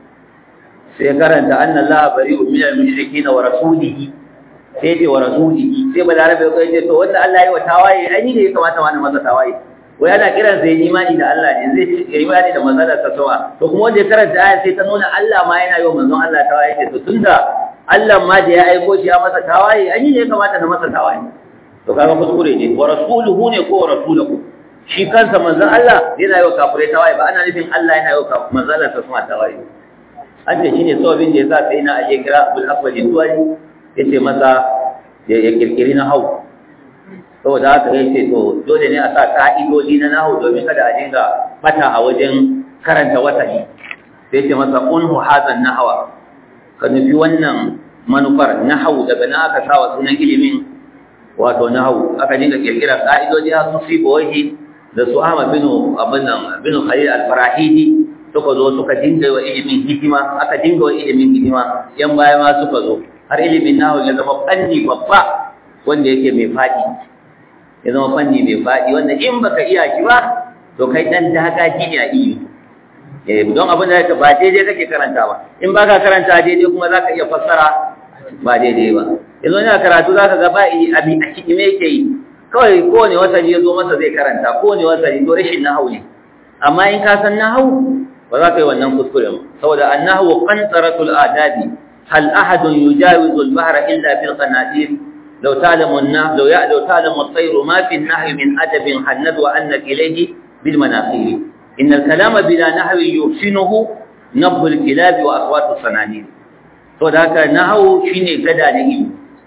sai ya karanta annallahu bari'un minal mushrikeena wa rasulihi sai ce wa rasulihi sai balarabe kauye ce to wanda Allah yayi wa tawaye ai ne ya kamata ma na masa tawaye wai ana kiran sai imani da Allah ne zai yi imani da manzon ta sawa to kuma wanda ya karanta aya sai ta nuna Allah ma yana yi wa manzon Allah tawaye ce to tunda Allah ma da ya aiko shi ya masa tawaye an yi ne ya kamata na masa tawaye to kaga kuskure ne wa rasuluhu ne ko rasuluhu shi kansa manzon Allah yana yi wa kafirai tawaye ba ana nufin Allah yana yi wa manzon Allah ta sawa tawaye an ce shine sababin da yasa sai na aje kira Abdul Afwal Duwali yace masa ya kirkiri na hau saboda haka ya ce to dole ne a sa ka'idodi na nahu domin kada a dinga fata a wajen karanta watani sai ce masa unhu hazan nahawa ka nufi wannan manufar nahawu daga na aka sa wa sunan ilimin wato nahawu aka dinga kirkira ka'idodi har su fi bohi da su Ahmad bin abin nan bin Khalil al-Farahidi suka zo suka dinga wa ilimin hikima aka dinga wa ilimin hikima yan baya ma suka zo har ilimin nahawu ya zama fanni babba wanda yake mai fadi ya zama fanni mai faɗi wanda in baka iya shi ba to kai dan dagaji ne a iyo eh don abin da ka ba daidai kake karanta ba in baka karanta daidai kuma zaka iya fassara ba daidai ba yanzu ina karatu zaka ga ba abi a cikin me yake yi kawai kowane wata ya zo masa zai karanta kowane wata to rashin nahwu ne amma in ka san nahwu ba za ka yi wannan kuskure ba saboda annahwu qantaratul adabi hal ahadun yujawizu al-bahra illa bil qanatir لو تعلم النهي لو لو تعلم الطير ما في النهي من أدب حند وأنك إليه بالمناخير إن الكلام بلا نهي يحسنه نبض الكلاب وأصوات الصنانير فذاك نهو شيني غدا نهي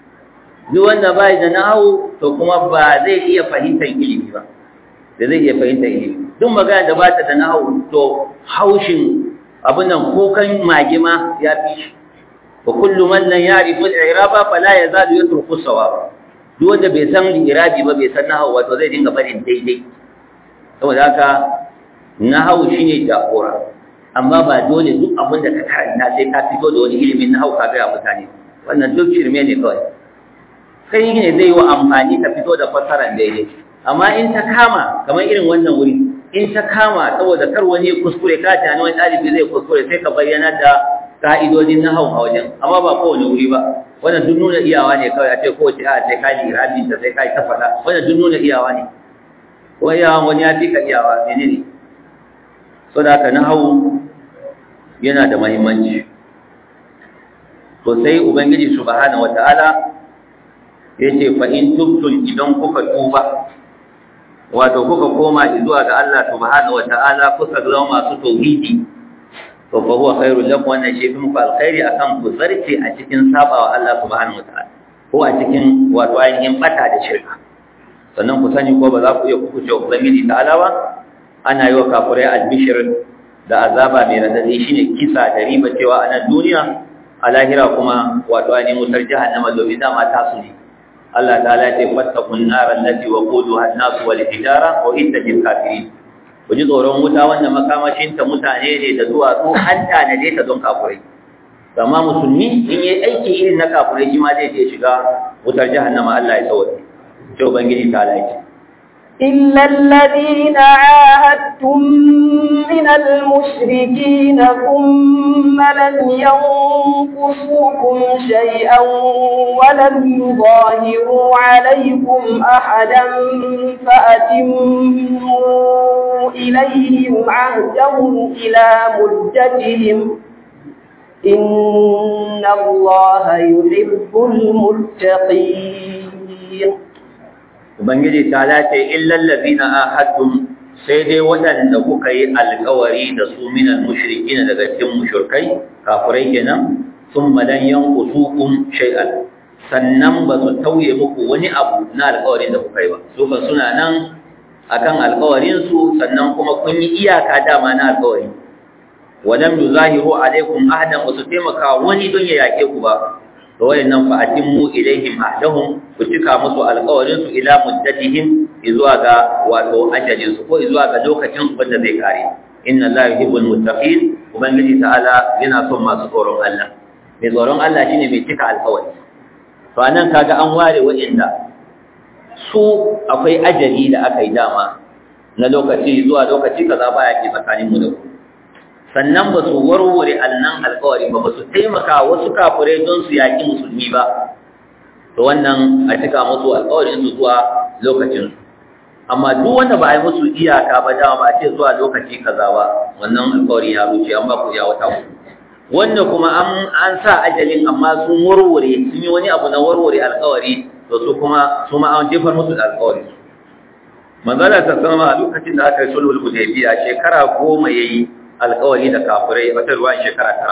duk wanda bai da nahu to kuma ba zai iya fahimtar ilimi ba da zai iya fahimtar ilimi duk magana da bata da nahu to haushin abin nan kokan magima ya fi shi وكل من لا يعرف الإعراب فلا يزال يترك الصواب duk wanda bai san irabi ba bai san nahwu wato zai dinga barin daidai saboda haka nahwu shine jagora amma ba dole duk abin da ka karanta sai ka fito da wani ilimin nahwu ka ga mutane wannan duk shirme ne kawai kai ne zai yi amfani ka fito da fasaran daidai amma in ta kama kamar irin wannan wuri in ta kama saboda kar wani kuskure ka tani wani dalibi zai kuskure sai ka bayyana da ka'idodin nahwu a wajen amma ba kowane wuri ba wannan duk nuna iyawa ne kawai a ce kowace a sai ka ji rabin ta sai ka yi ta faɗa wannan duk nuna iyawa ne ko iyawan wani ya fi ka iyawa menene so da haka nahwu yana da muhimmanci to sai ubangiji subhanahu wataala yace fa in tubtum idan kuka tuba wato kuka koma zuwa ga Allah subhanahu wataala kuka zama masu tauhidi to fa huwa khairul lakum wannan shi fi muku alkhairi akan ku zarce a cikin sabawa Allah subhanahu wataala ko a cikin wato ainihin bata da shirka sannan ku sani ko ba za ku iya kukuce ubangiji ta'ala ba ana yi wa kafirai albishir da azaba mai radadi shine kisa da riba cewa a nan duniya a lahira kuma wato ainihin wutar jahannama domin dama ta su ne Allah ta'ala ya ce fattaqun nar allati waquduha an-nas wal hijara wa iddat lil kafirin ku ji tsoron wuta wanda makamashinta mutane ne da duwatsu an tanade ta don kafurai amma musulmi in yi aiki irin na kafurai shi ma zai je shiga wutar jahannama Allah ya sauke sai ubangiji ta laifi إلا الذين عاهدتم من المشركين ثم لم ينقصوكم شيئا ولم يظاهروا عليكم أحدا فأتموا إليهم عهدهم إلى مدتهم إن الله يحب المتقين. Ubangiji ta lace illal ladina ahadtum sai dai waɗanda kuka yi alƙawari da su minal mushrikina daga cikin mushrikai kafirai kenan thumma lan yanqusukum shay'an sannan ba su tauye muku wani abu na alƙawarin da kuka yi ba su kan suna nan akan alƙawarin su sannan kuma kun yi iyaka dama na alƙawari walam yuzahiru alaikum ahadan wa su taimaka wani don ya yake ku ba to wayannan fa atimmu ilaihim ahdahum ku cika musu alƙawarin su ila muddatihim zuwa ga wato ajalin su ko zuwa ga lokacin su wanda zai kare inna allaha yuhibbul muttaqin ubangiji ta'ala yana son masu tsoron Allah mai tsoron Allah shine mai cika alƙawari to anan kaga an ware wayanda su akwai ajali da aka yi dama na lokaci zuwa lokaci kaza baya ke tsakanin mu da ku sannan ba su warware annan alƙawari ba ba su taimaka wasu kafirai don su yaƙi musulmi ba to wannan a cika musu alƙawarin su zuwa lokacin su amma duk wanda ba a yi musu iyaka ba dama ba a ce zuwa lokaci kaza ba wannan alƙawarin ya wuce an ba ku ya wata ku wanda kuma an an sa ajalin amma sun warware sun yi wani abu na warware alƙawari to su kuma su ma an jefar musu da alƙawari manzala ta sama a lokacin da aka yi sulhul hudaybiya shekara goma yayi alƙawari da kafirai wata ruwan shekara tara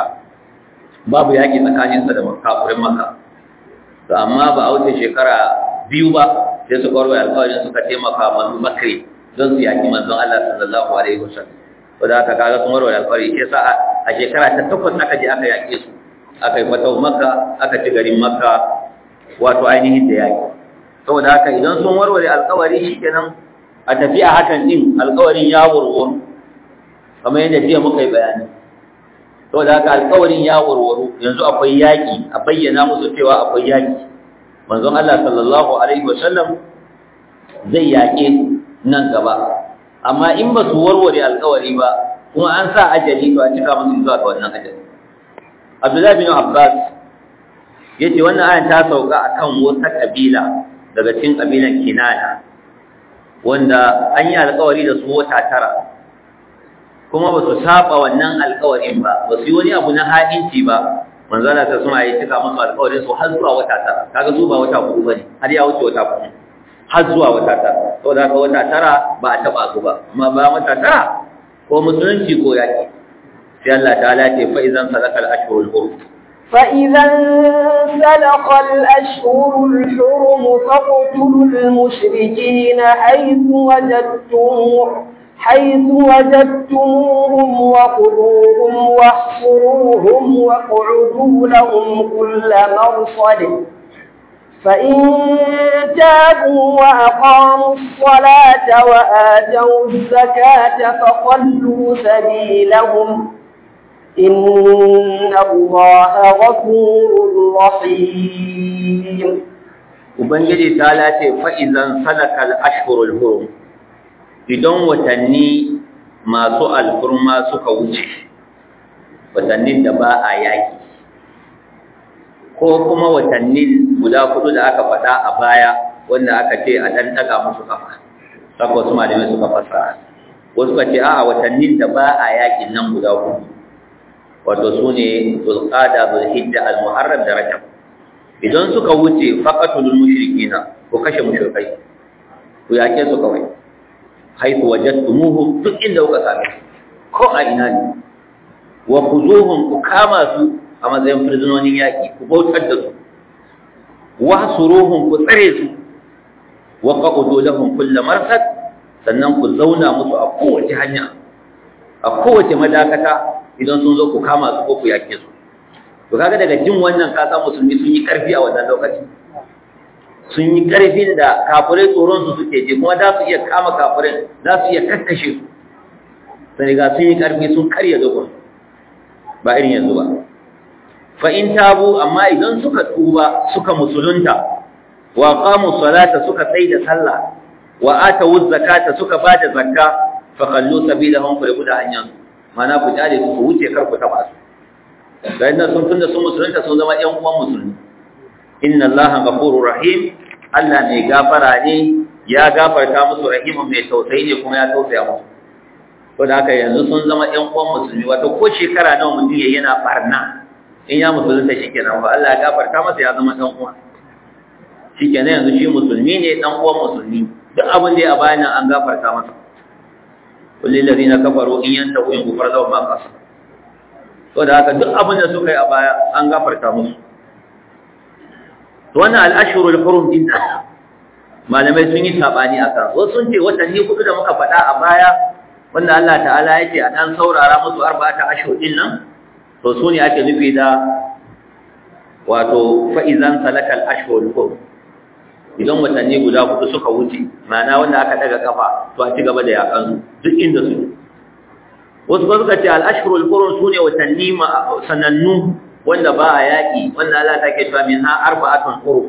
babu yaƙi tsakaninsa da kafirin maka to amma ba a wuce shekara biyu ba sai su kwarwa alƙawarin suka taimaka manu bakri don su yaƙi manzon Allah sallallahu alaihi wasallam to da aka kaga sun warware alƙawari sai sa a shekara ta takwas aka je aka yaƙe su aka yi fatawa makka aka ci garin makka wato ainihin da yaƙi saboda haka idan sun warware alƙawari shikenan a tafi a hakan din alƙawarin ya warware kamar yadda jiya muka yi bayani to da haka alƙawarin ya warwaro yanzu akwai yaƙi a bayyana musu cewa akwai yaƙi manzon Allah sallallahu alaihi wasallam zai yaƙe nan gaba amma in ba su warware alƙawari ba kuma an sa ajali to a cika musu zuwa ga wannan ajali Abdullahi bin Abbas yace wannan ayan ta sauka akan wata kabila daga cikin kabilan Kinana wanda an yi alƙawari da su wata tara kuma ba su saba wannan alƙawarin ba ba su yi wani abu na ha'inci ba manzala ta suma yi cika musu alƙawarin su har zuwa wata tara kaga su ba wata hudu bane har ya wuce wata hudu har zuwa wata tara saboda haka wata tara ba a taba su ba amma ba wata tara ko musulunci ko yaki sai Allah ta'ala ce fa idan sadaka al-ashhurul hurum فإذا انسلخ الأشهر الحرم فاقتلوا المشركين حيث وجدتموهم حيث وجدتموهم وخذوهم واحصروهم واقعدوا لهم كل مرصد فإن تابوا وأقاموا الصلاة وآتوا الزكاة فخلوا سبيلهم إن الله غفور رحيم. وبنجي تعالى فإذا انسلخ الأشهر الحرم idan watanni masu alfurma suka wuce watannin da ba a yaki ko kuma watannin guda hudu da aka faɗa a baya wanda aka ce a ɗan ɗaga musu kafa saka wasu malamai suka fassara wasu ka ce a watannin da ba a yakin nan guda hudu wato su ne zulqada zulhijja almuharram da rajab idan suka wuce faqatul mushrikina ko kashe mushrikai ku yake su kawai haifu wajadtumuhum duk inda kuka same ko a ina ne wa khuzuhum ku kama su a matsayin prisonin yaki ku bautar da su wa suruhum ku tsare su wa qaqudu lahum kull marsad sannan ku zauna musu a kowace hanya a kowace madakata idan sun zo ku kama su ko ku yake su to kaga daga jin wannan ka san musulmi sun yi karfi a wannan lokaci sun yi ƙarfin da kafirai tsoronsu suke je kuma za su iya kama kafirai za su iya kakkashe su sai ga sun yi ƙarfi sun karya dogon ba irin yanzu ba fa in tabu amma idan suka tuba suka musulunta wa qamu salata suka tsaida sallah wa atu zakata suka bada zakka fa qallu sabilahum fa yabuda hanyar mana ku jare su wuce kar ku taba su ga inda sun tunda sun musulunta sun zama ƴan uwan musulmi inna allaha ghafurur rahim Allah mai gafara ne ya gafarta musu rahimun mai tausayi ne kuma ya tausaya musu to da haka yanzu sun zama ƴan uwan musulmi wato ko shekara nawa mutum yayi yana barna in ya musulunta shikenan fa Allah ya gafarta masa ya zama dan uwa shikenan yanzu shi musulmi ne dan uwan musulmi duk abin da ya bayana an gafarta masa kullil ladina kafaru in yantahu yughfar lahum ma qasam to da haka duk abin da suka yi a baya an gafarta musu to wannan al-ashhurul hurum din malamai sun yi sabani akan wasu sun ce watanni hudu da muka faɗa a baya wanda Allah ta'ala yake a dan saurara musu arba'ata ashhur din nan to su ne ake nufi da wato fa idan salakal ashhurul hurum idan watanni guda hudu suka wuce ma'ana wanda aka daga kafa to a ci gaba da yakan duk inda su wasu ba suka ce al-ashhurul hurum sune watanni sanannu wanda ba a yaki wanda Allah take cewa min ha arba'atun hurum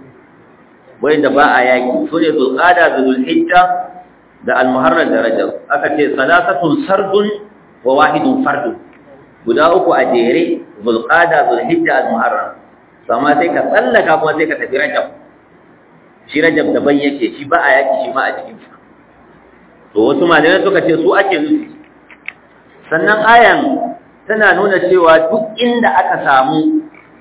wanda ba a yaki sune zulqa'da zulhijja da al-muharram da rajab aka ce salasatun sardun wa wahidun fardun guda uku a jere zulqa'da zulhijja al-muharram amma sai ka tsallaka kuma sai ka tafi rajab shi rajab daban yake shi ba a yaki shi ma a cikin sa to wasu malamai suka ce su ake nufi sannan ayan tana nuna cewa duk inda aka samu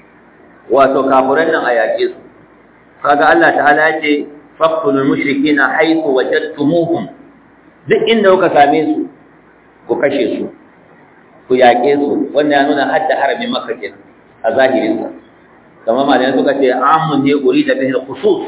wato kafiran nan a yake su kaga Allah ta'ala yake faqtul mushrikeena haythu wajadtumuhum duk inda kuka same su ku kashe su ku yake su wannan ya nuna hadda haramin makka kenan a zahirin sa kamar malamai suka ce amun ne urida bihi khusus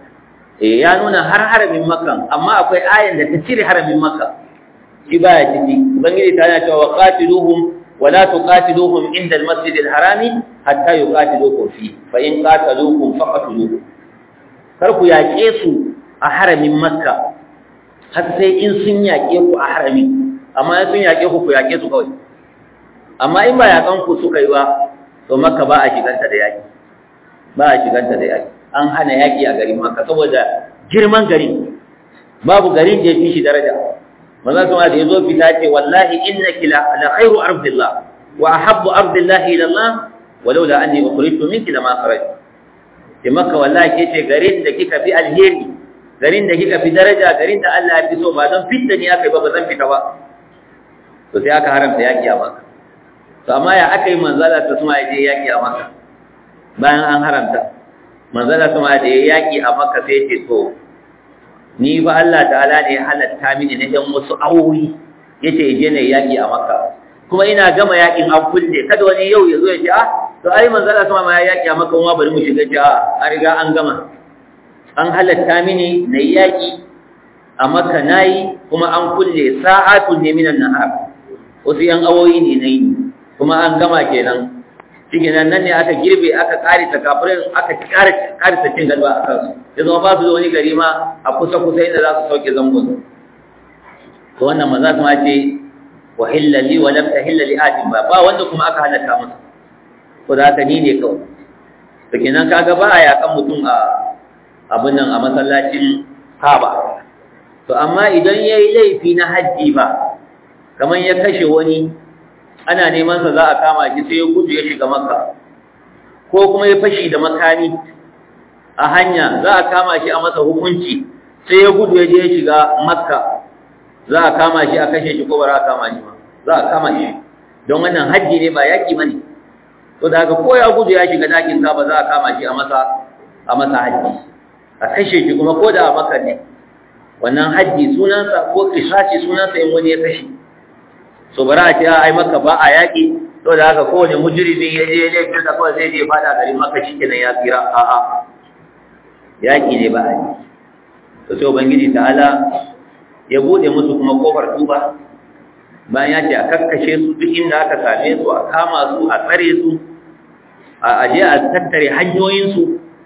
eh ya nuna har haramin makka amma akwai ayan da ta cire haramin makka shi baya ciki ubangiji ta yana cewa qatiluhum wa la tuqatiluhum inda al-masjid al-haram hatta yuqatilukum fi fa in qataluukum faqatuluhum kar ku yaƙe su a haramin makka har sai in sun yaƙe ku a harami amma in sun yaƙe ku ku yaƙe su kawai amma in ba yaƙan ku suka yi ba to makka ba a shiganta da yaƙi ba a shiganta da yaƙi an hana yaƙi a garin makka saboda girman garin babu garin da ya fi shi daraja manzo kuma da yazo fita ce wallahi innaki la khairu ardillah wa ahabbu ardillah ila Allah walaula anni ukhrijtu minki lama kharajtu sai makka wallahi ke ce garin da kika fi alheri garin da kika fi daraja garin da Allah ya fi so ba don fitta ni aka yi ba ba zan fita ba to sai aka haramta yaki a makka to amma ya aka yi manzala ta suma ya je yaki a makka bayan an haramta manzala suma da ya yaki a makka sai ce to ni ba Allah ta'ala ne ya halatta mini na ɗan wasu awoyi yace je ne yaki a makka kuma ina gama yakin an kulle kada wani yau ya zo ya ce ah to ai manzala sama ma ya yaki a makka kuma bari mu shiga ce ah an riga an gama an halatta mini na yaki a makka nayi kuma an kulle sa'atun ne minan nahar wasu yan awoyi ne nayi kuma an gama kenan cikin nan ne aka girbe aka kare ta kafirin aka kare kare ta cin galba a kansu ya zama ba su da wani gari ma a kusa kusa inda za su sauke zangon to wannan maza su ma ce wa hilla li wa lam tahilla li adin ba ba wanda kuma aka halatta masa ko da haka ni ne kawai to kenan kaga ba a yakan mutum a abin nan a masallacin Kaaba to amma idan yayi laifi na haji ba kamar ya kashe wani ana neman sa za a kama shi sai ya gudu ya shiga Makka ko kuma ya fashi da makami a hanya za a kama shi a masa hukunci sai ya gudu ya je ya shiga Makka za a kama shi a kashe shi ko ba za a kama shi ba za a kama shi don wannan haji ne ba yaki bane to da haka ko ya gudu ya shiga dakin Kaaba za a kama shi a masa a masa haji a kashe shi kuma ko da a Makka ne wannan haji sunansa ko kisasi sunansa in wani ya kashe so bara a ce ai Makka ba a yaki to da haka kowane mujrimi ya je ne fita kawai sai je fada garin Makka shikenan ya tsira a a yaki ne ba a yi to sai ubangiji ta'ala ya bude musu kuma kofar tuba bayan ya ce a kakkashe su duk inda aka same su a kama su a tsare su a aje a tattare hanyoyin su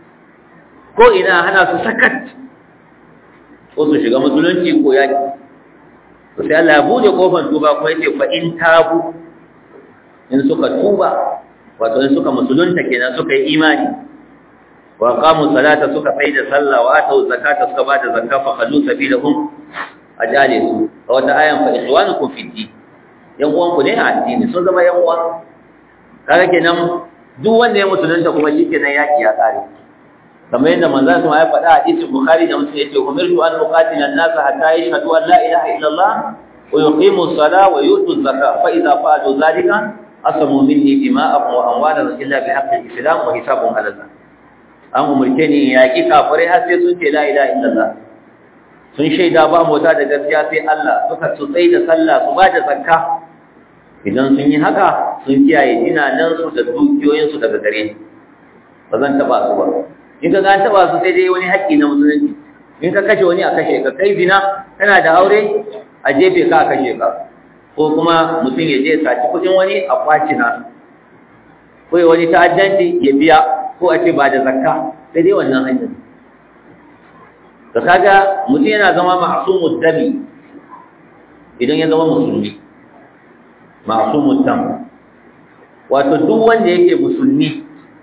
ko ina hana su sakat ko su shiga musulunci ko yaki to sai Allah ya bude kofar tuba kuma yace fa in tabu in suka tuba wato in suka musulunta kenan suka yi imani wa qamu salata suka faida sallah wa atu zakata suka bada zakka fa khallu sabilahum ajale su a wata ayan fa ikhwanukum fi din yan uwan ku ne a addini sun zama yan uwa kaga kenan duk wanda ya musulunta kuma shikenan yaki ya kare kamar yadda manzon sa ya faɗa a hadisin Bukhari da Muslim yace umirtu an uqatila an-nas hatta yashhadu an la ilaha illallah wa yuqimu as-salata wa yutu az-zakata fa idza fa'alu dhalika asamu minni dima'ahum wa amwalahum illa bi haqqi al-islam wa hisabun ala Allah an umurce ni yaki kafirai har sai sun ce la ilaha illallah sun shaida ba mota da gaskiya sai Allah suka tsutsai da sallah su ba da zakka idan sun yi haka sun kiyaye dinanan su da dukiyoyin su daga gare ni ba zan taba su ba in ka ga taba su sai dai wani haƙƙi na musulunci in ka kashe wani a kashe ka kai zina kana da aure a jefe ka a kashe ka ko kuma mutum ya je saci kudin wani a kwaci na ko ya wani ta'addanci ya biya ko a ce ba da zakka sai dai wannan hanyar da kaga mutum yana zama ma'asumud dami idan ya zama musulmi ma'asumud dam wato duk wanda yake musulmi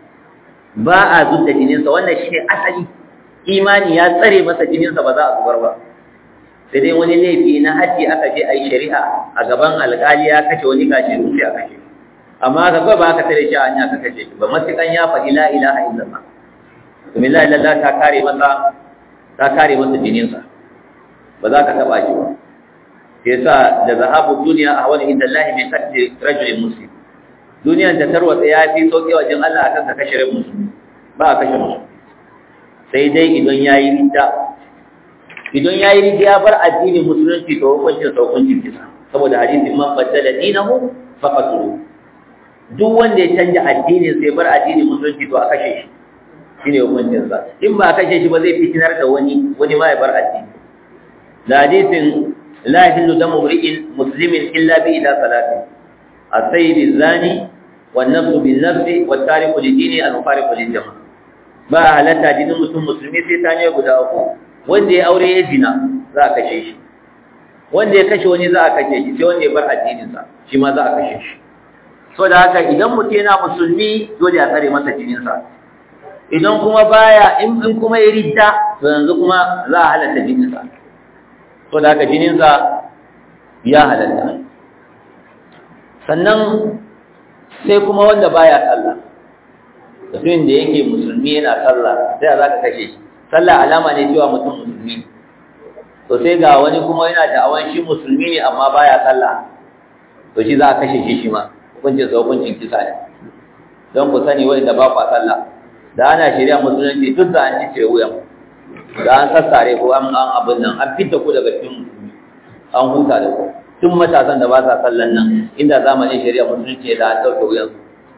ba a zubda jininsa wannan shine asali imani ya tsare masa jininsa ba za a zubar ba sai dai wani laifi na haji aka je a yi shari'a a gaban alƙali ya kashe wani gashi rufe a kashe amma ka kawai ba aka tare shi a hanya ka kashe ba matukan ya faɗi la ilaha illallah domin la ilaha ta kare masa ta kare masa jininsa ba za ka taɓa shi ba sai yasa da zahabu duniya a wani inda Allah mai kashe rajulin muslim duniyan ta tarwatsa ya fi sauƙi wajen Allah akan ka kashe rai musulmi ba a kashe musulmi sai dai idan ya yi ridda idan ya yi ridda ya bar addinin musulunci to hukuncin sa hukuncin kisa saboda hadisin man baddala dinahu faqatulu duk wanda ya canja addinin sai bar addinin musulunci to a kashe shi shine hukuncin sa in ba a kashe shi ba zai fitinar da wani wani ma ya bar addini da hadisin la yahillu damu mri'in muslimin illa bi ila salatin as-sayyid az-zani wan-nafsu bin-nafsi wat-tariqu li-dini al-mufariqu lil-jama'a ba halatta jinin mutum musulmi sai ta ne guda uku wanda ya aure ya zina za a kashe shi wanda ya kashe wani za a kashe shi sai wanda ya bar addininsa shi ma za a kashe shi so da haka idan mutum yana musulmi dole a tsare masa jininsa idan kuma baya in in kuma ya ridda to yanzu kuma za a halatta jininsa so da haka jininsa ya halatta sannan sai kuma wanda baya sallah mutumin da yake musulmi yana sallah sai za ka kashe shi sallah alama ne cewa mutum musulmi to sai ga wani kuma yana da awan shi musulmi ne amma baya sallah to shi za a kashe shi shi ma hukuncin sa hukuncin kisa ne don ku sani wanda ba kwa sallah da ana shari'a musulunci duk da an ci cire wuyan da an sassare ko an an abin nan an fitta ku daga cikin musulmi an huta da ku tun matasan da ba sa sallan nan inda zamanin shari'a musulunci da an dauke wuyan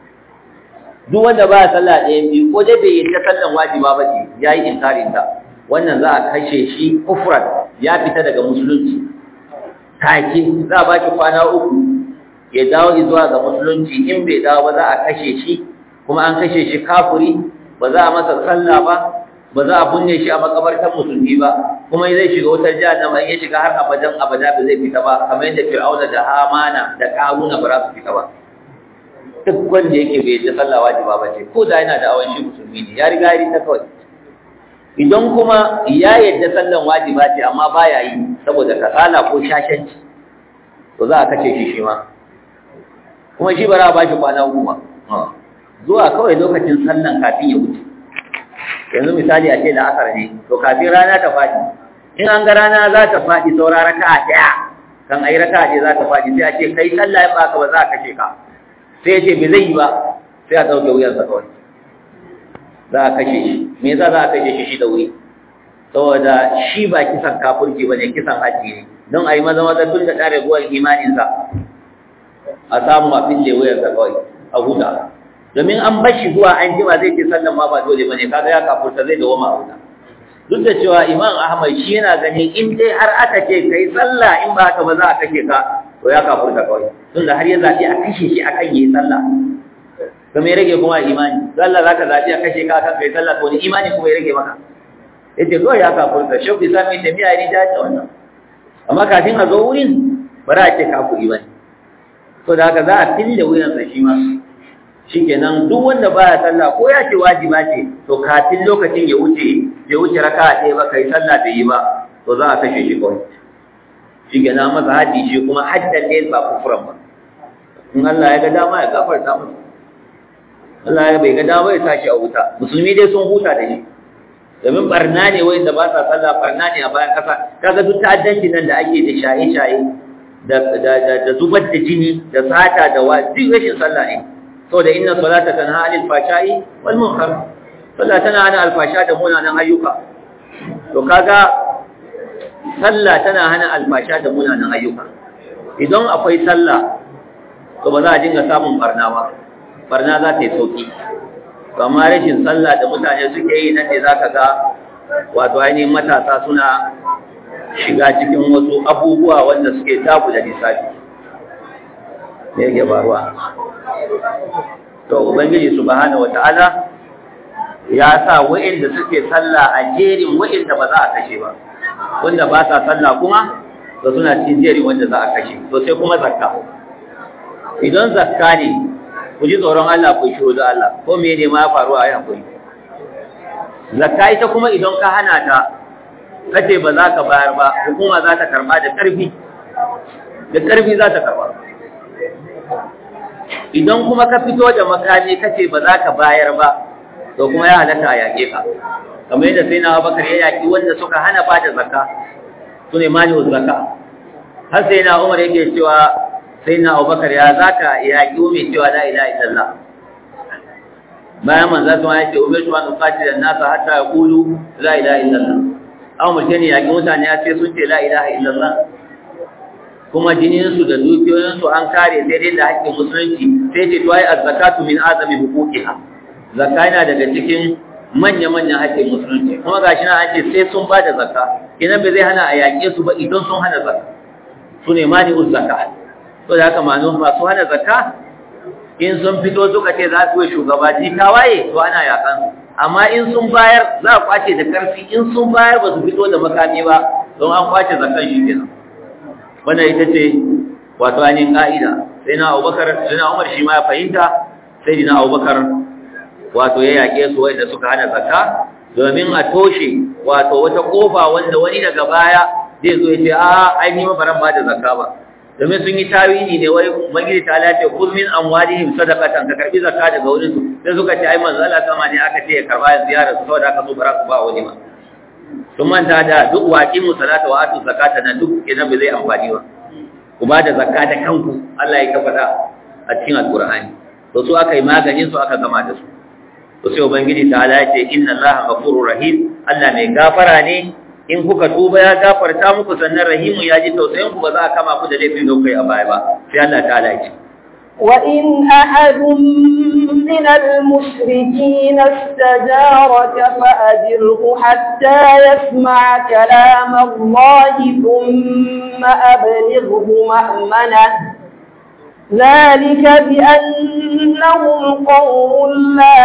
duk wanda ba ya sallah ɗayan biyu ko dai bai yi ta sallan wajiba ba ce ya yi inkarin ta wannan za a kashe shi kufran ya fita daga musulunci take za a ba shi kwana uku ya dawo zuwa ga musulunci in bai dawo ba za a kashe shi kuma an kashe shi kafuri ba za a masa sallah ba ba za a binne shi a makabartar musulmi ba kuma zai shiga wutar jahannama in ya shiga har abadan abada ba zai fita ba kamar yadda fir'auna da hamana da karuna ba za su fita ba duk wanda yake bai ta sallah wajiba ba ce ko da yana da awan shi musulmi ne ya riga ya ta kawai idan kuma ya yadda sallan wajiba ce amma baya yi saboda kasala ko shashanci to za a kace shi shi ma kuma shi bara ba shi kwana goma zuwa kawai lokacin sallan kafin ya wuce yanzu misali a ce da asar ne to kafin rana ta faɗi in an ga rana za ta faɗi saura raka'a ɗaya kan ayi raka'a ce za ta faɗi sai a ce kai sallah in ba ka ba za a kashe ka sai ya ce bai zai yi ba sai a ɗauke wuyansa kawai za a kashe shi me yasa za a kashe shi shi da wuri saboda shi ba kisan kafurci ba ne kisan hajji ne don a yi maza maza tun da ƙare ruwan imaninsa a samu a fille wuyansa kawai a huta domin an bashi zuwa an jima zai ce sallan ma ba dole ba ne kaga ya kafurta zai dawo ma a huta duk da cewa imam ahmad shi yana ganin in dai har aka ce kai sallah in ba haka ba za a kashe ka to ya kafurta kawai tunda har ya zaɓi a kashe shi akan yi sallah to me rage kuma imani sallah zaka zaɓi a kashe ka akan kai sallah to wani imani kuma ya rage maka yace to ya kafurta shauki sami ta miya ni da wannan amma kafin a zo wurin ba za a ce kafuri bane to da haka za a tille wuyan sa shi ma shikenan duk wanda baya sallah ko ya ce wajiba ce to kafin lokacin ya wuce ya wuce raka'a ɗaya ba kai sallah bai yi ba to za a kashe shi kawai shi gana masa haji shi kuma haddan ne ba kufuran ba in Allah ya ga dama ya gafarta masa Allah ya bai ga dama ya tashi a wuta musulmi dai sun huta da shi domin barna ne wanda ba sa sallah barna ne a bayan kasa kaga duk ta'addanci nan da ake da shaye-shaye da da da zubar da jini da sata da wa duk rashin sallah ne saboda inna salata tanha anil fashai wal munkar sallah tana hana alfasha da munanan ayyuka to kaga sallah tana hana alfasha da munanan ayyuka idan akwai sallah to ba za a dinga samun barna ba barna za ta yi sauki to amma rashin sallah da mutane suke yi nan ne zaka ga wato ainihin matasa suna shiga cikin wasu abubuwa wanda suke tabu da lissafi ne yake faruwa to ubangiji subhanahu wataala ya sa wa'inda suke sallah a jerin wa'inda ba za a kashe ba wanda ba sa sallah kuma to suna cikin jerin wanda za a kashe to sai kuma zakka idan zakka ne ku ji tsoron Allah ku shiru da Allah ko me ne ma ya faru a yankuri zakka ita kuma idan ka hana ta kace ba za ka bayar ba hukuma za ta karba da karfi da karfi za ta karba idan kuma ka fito da makami kace ba za ka bayar ba to kuma ya halatta a yaƙe ka kamar yadda sai na Abubakar ya yaƙi wanda suka hana bada zakka sune mani zakka har sai na Umar yake cewa sai na Abubakar ya zaka yaƙi mai cewa la ilaha illallah bayan manzo sun ya ce umirtu an uqatila an-nasa hatta yaqulu la ilaha illallah aw mutane yaƙi mutane ya ce sun ce la ilaha illallah kuma jinin su da dukiyoyin su an kare sai dai da haƙƙin musulunci sai ce to ai az-zakatu min azami huquqiha zakka yana daga cikin manya-manyan haƙƙin musulunci kuma gashi na an ce sai sun bada zakka idan bai zai hana a yaƙe su ba idan sun hana zakka su ne mani'uz zakka to da haka manu masu hana zakka in sun fito suka ce za su yi shugaba ji tawaye to ana yakan amma in sun bayar za a kwace da karfi in sun bayar ba su fito da makami ba don an kwace zakkan shi kenan wannan ita ce wato ainihin ka'ida sai na Abubakar sai na Umar shi ma ya fahimta sai na Abubakar wato ya yake su wanda suka hana zakka domin a toshe wato wata kofa wanda wani daga baya zai zo ya ce a ai ni ma baran ba da zakka ba domin sun yi tawili ne wai ubangiji ta lafiya kul min amwalihim sadaqatan ka karbi zakka daga wurin su sai suka ce ai manzo Allah sama ne aka ce ya karba ziyara su saboda aka so bara ku ba wani ba sun manta da duk waqimu salata wa atu zakata na duk idan bai zai amfani ba ku ba da zakka da kanku Allah ya ka faɗa a cikin alqur'ani to su aka yi maganin su aka gama da su to sai ubangiji ta lafiya inna Allaha ghafurur rahim Allah mai gafara ne in kuka tuba ya gafarta muku sannan rahimu ya ji tausayin ku ba za a kama ku da laifin da kai a baya ba sai Allah ta'ala ya ce wa in ahadun min al-mushrikeen istajaraka fa ajirhu hatta yasma'a kalam Allah thumma ablighu ma'mana ذلك بأنهم قوم لا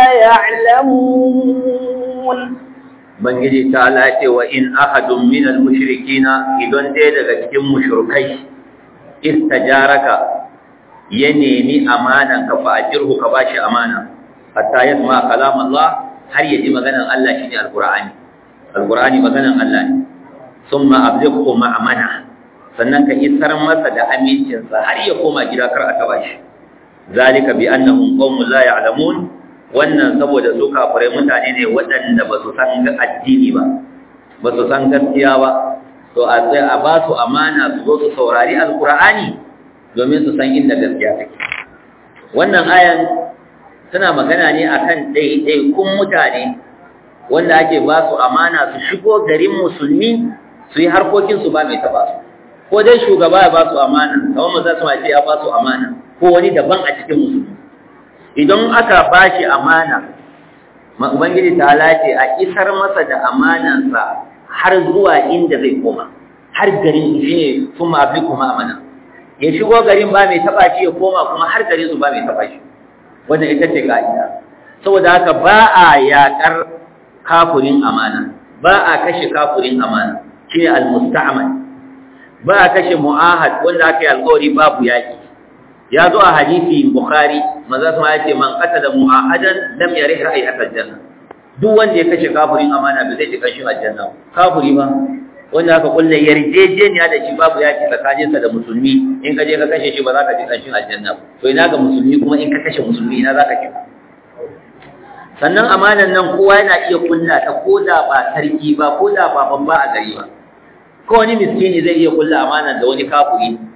يعلمون Bangiji ta lace wa in ahadun minal mushrikina idan dai daga cikin mushrikai istajaraka ya nemi amanan ka fa ajirhu ka bashi amana hatta yasma kalam Allah har yaji maganan Allah shine alqur'ani alqur'ani maganan Allah ne thumma ablighu ma'amana sannan ka isar masa da amincin sa har ya koma gida kar aka bashi zalika bi annahum qaumun la ya'lamun wannan saboda su kafirai mutane ne waɗanda ba su san addini ba ba su san gaskiya ba to a sai a ba su amana su zo su saurari alqur'ani domin su san inda gaskiya take wannan ayan tana magana ne akan ɗaiɗaikun mutane wanda ake ba su amana su shigo garin musulmi su yi harkokin su ba mai taba su ko dai shugaba ya ba su amana kamar maza su ce ya ba su amana ko wani daban a cikin musulmi idan aka bashi amana ubangiji ta lace a isar masa da amanansa har zuwa inda zai koma har garin shi ne kuma afi kuma amana ya shigo garin ba mai taba shi ya koma kuma har garin su ba mai taba shi wannan ita ce ka'ida saboda haka ba a yakar kafurin amana ba a kashe kafurin amana shine al-musta'mal ba a kashe mu'ahad wanda aka yi alƙawari babu yaki ya zo a hadisi bukhari manzo sama yace man qatala mu'ahadan lam yarih ra'ayat aljanna duk wanda ya kashe kafirin amana bai zai shiga shi aljanna kafiri ba wanda aka kulle yarjejeniya da shi babu yaki tsakanin sa da musulmi in ka je ka kashe shi ba za ka ji kanshin aljanna to ina ga musulmi kuma in ka kashe musulmi ina za ka ji sannan amanan nan kowa yana iya kulla ta koda ba sarki ba koda ba babba a gari ba ko wani miskini zai iya kulla amanan da wani kafiri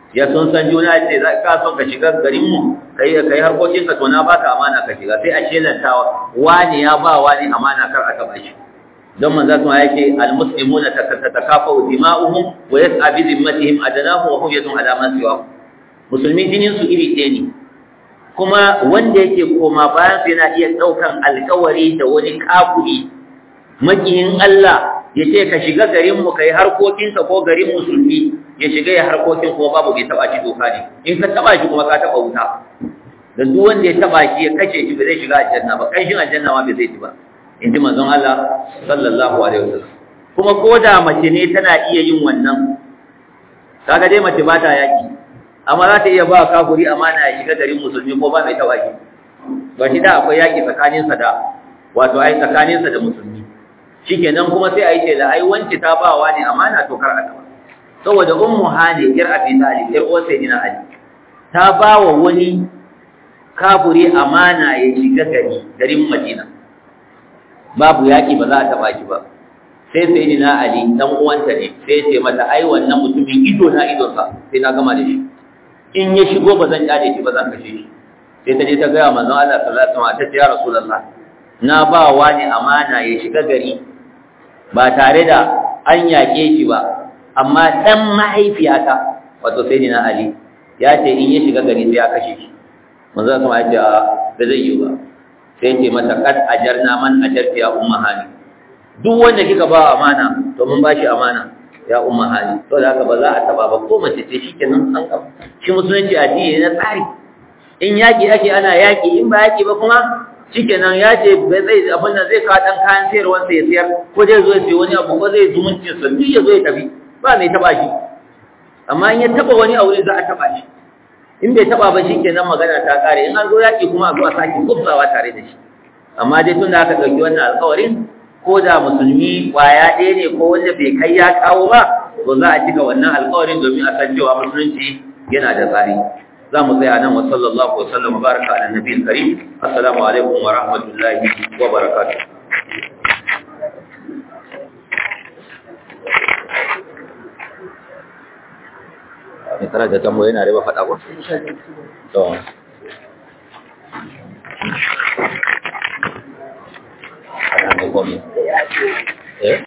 ya sun san juna ce za ka son ka shiga garin mu kai kai harkokin ka to na baka amana ka shiga sai a shelantawa wani ya ba wani amana kar a taba shi don manzo sun yake almuslimuna tatakafau dima'uhum wa yas'a bi dhimmatihim adanahu wa hum yadun ala man siwa musulmi jinin su iri ɗaya ne kuma wanda yake koma bayan sai yana iya daukan alƙawari da wani kafuri makiyin Allah ya ce ka shiga garin mu kai harkokin ka ko garin musulmi ya shiga ya harkokin kuma babu bai taba shi doka ne in ka taba shi kuma ka taba wuta da duk wanda ya taba shi ya kace shi ba zai shiga aljanna ba kai shin aljanna ma bai zai ci ba in ji manzon Allah sallallahu alaihi wasallam kuma koda mace ne tana iya yin wannan kaga dai mace ba ta yaki amma za ta iya ba kafiri amana ya shiga garin musulmi ko ba mai taba shi ba shi da akwai yaki tsakaninsa da wato ai tsakaninsa da musulmi shikenan kuma sai ai ce da ai wanci ta ba wa ne amana to kar a taba saboda ummu hani yar abi talib yar uwar sayyidina ali ta ba wa wani kafiri amana ya shiga gari garin madina babu yaki ba za a taba shi ba sai sayyidina ali dan uwanta ne sai ce mata ai wannan mutumin ido na idon sa sai na gama da shi in ya shigo ba zan kyale shi ba zan kashe shi sai ta je ta ga manzon Allah sallallahu alaihi wasallam ta ce ya rasulullah na ba wa ne amana ya shiga gari ba tare da an yaƙe shi ba amma ɗan mahaifiyata wato sai dina ali ya ce in ya shiga gari sai ya kashe shi manzo kuma ya ce ba zai yi ba sai ce mata kad ajarna man ajarti ya umma hani duk wanda kika ba amana to mun ba shi amana ya umma hani to da haka ba za a taba ba ko mace ce shikenan an ka shi musulunci addini na tsari in yaƙi ake ana yaƙi in ba yaƙi ba kuma shikenan ya ce bai zai abin da zai kawo ɗan kayan sayarwar sa ya sayar ko zai zo ya sayi wani abu ko zai zumunci sa duk ya zo ya tafi ba mai taba shi amma in ya taba wani aure za a taba shi in bai taba ba shikenan magana ta kare in an zo yaki kuma a zo a sake kubzawa tare da shi amma dai tun da aka ɗauki wannan alƙawarin ko da musulmi ƙwaya ɗaya ne ko wanda bai kai ya kawo ba to za a cika wannan alƙawarin domin a san cewa musulunci yana da tsari za mu tsaya nan wa sallallahu wa sallam wa baraka ala nabiyil karim assalamu alaikum wa rahmatullahi wa barakatuh ne tara da tambaye yana riba fada ko to ana ne ko eh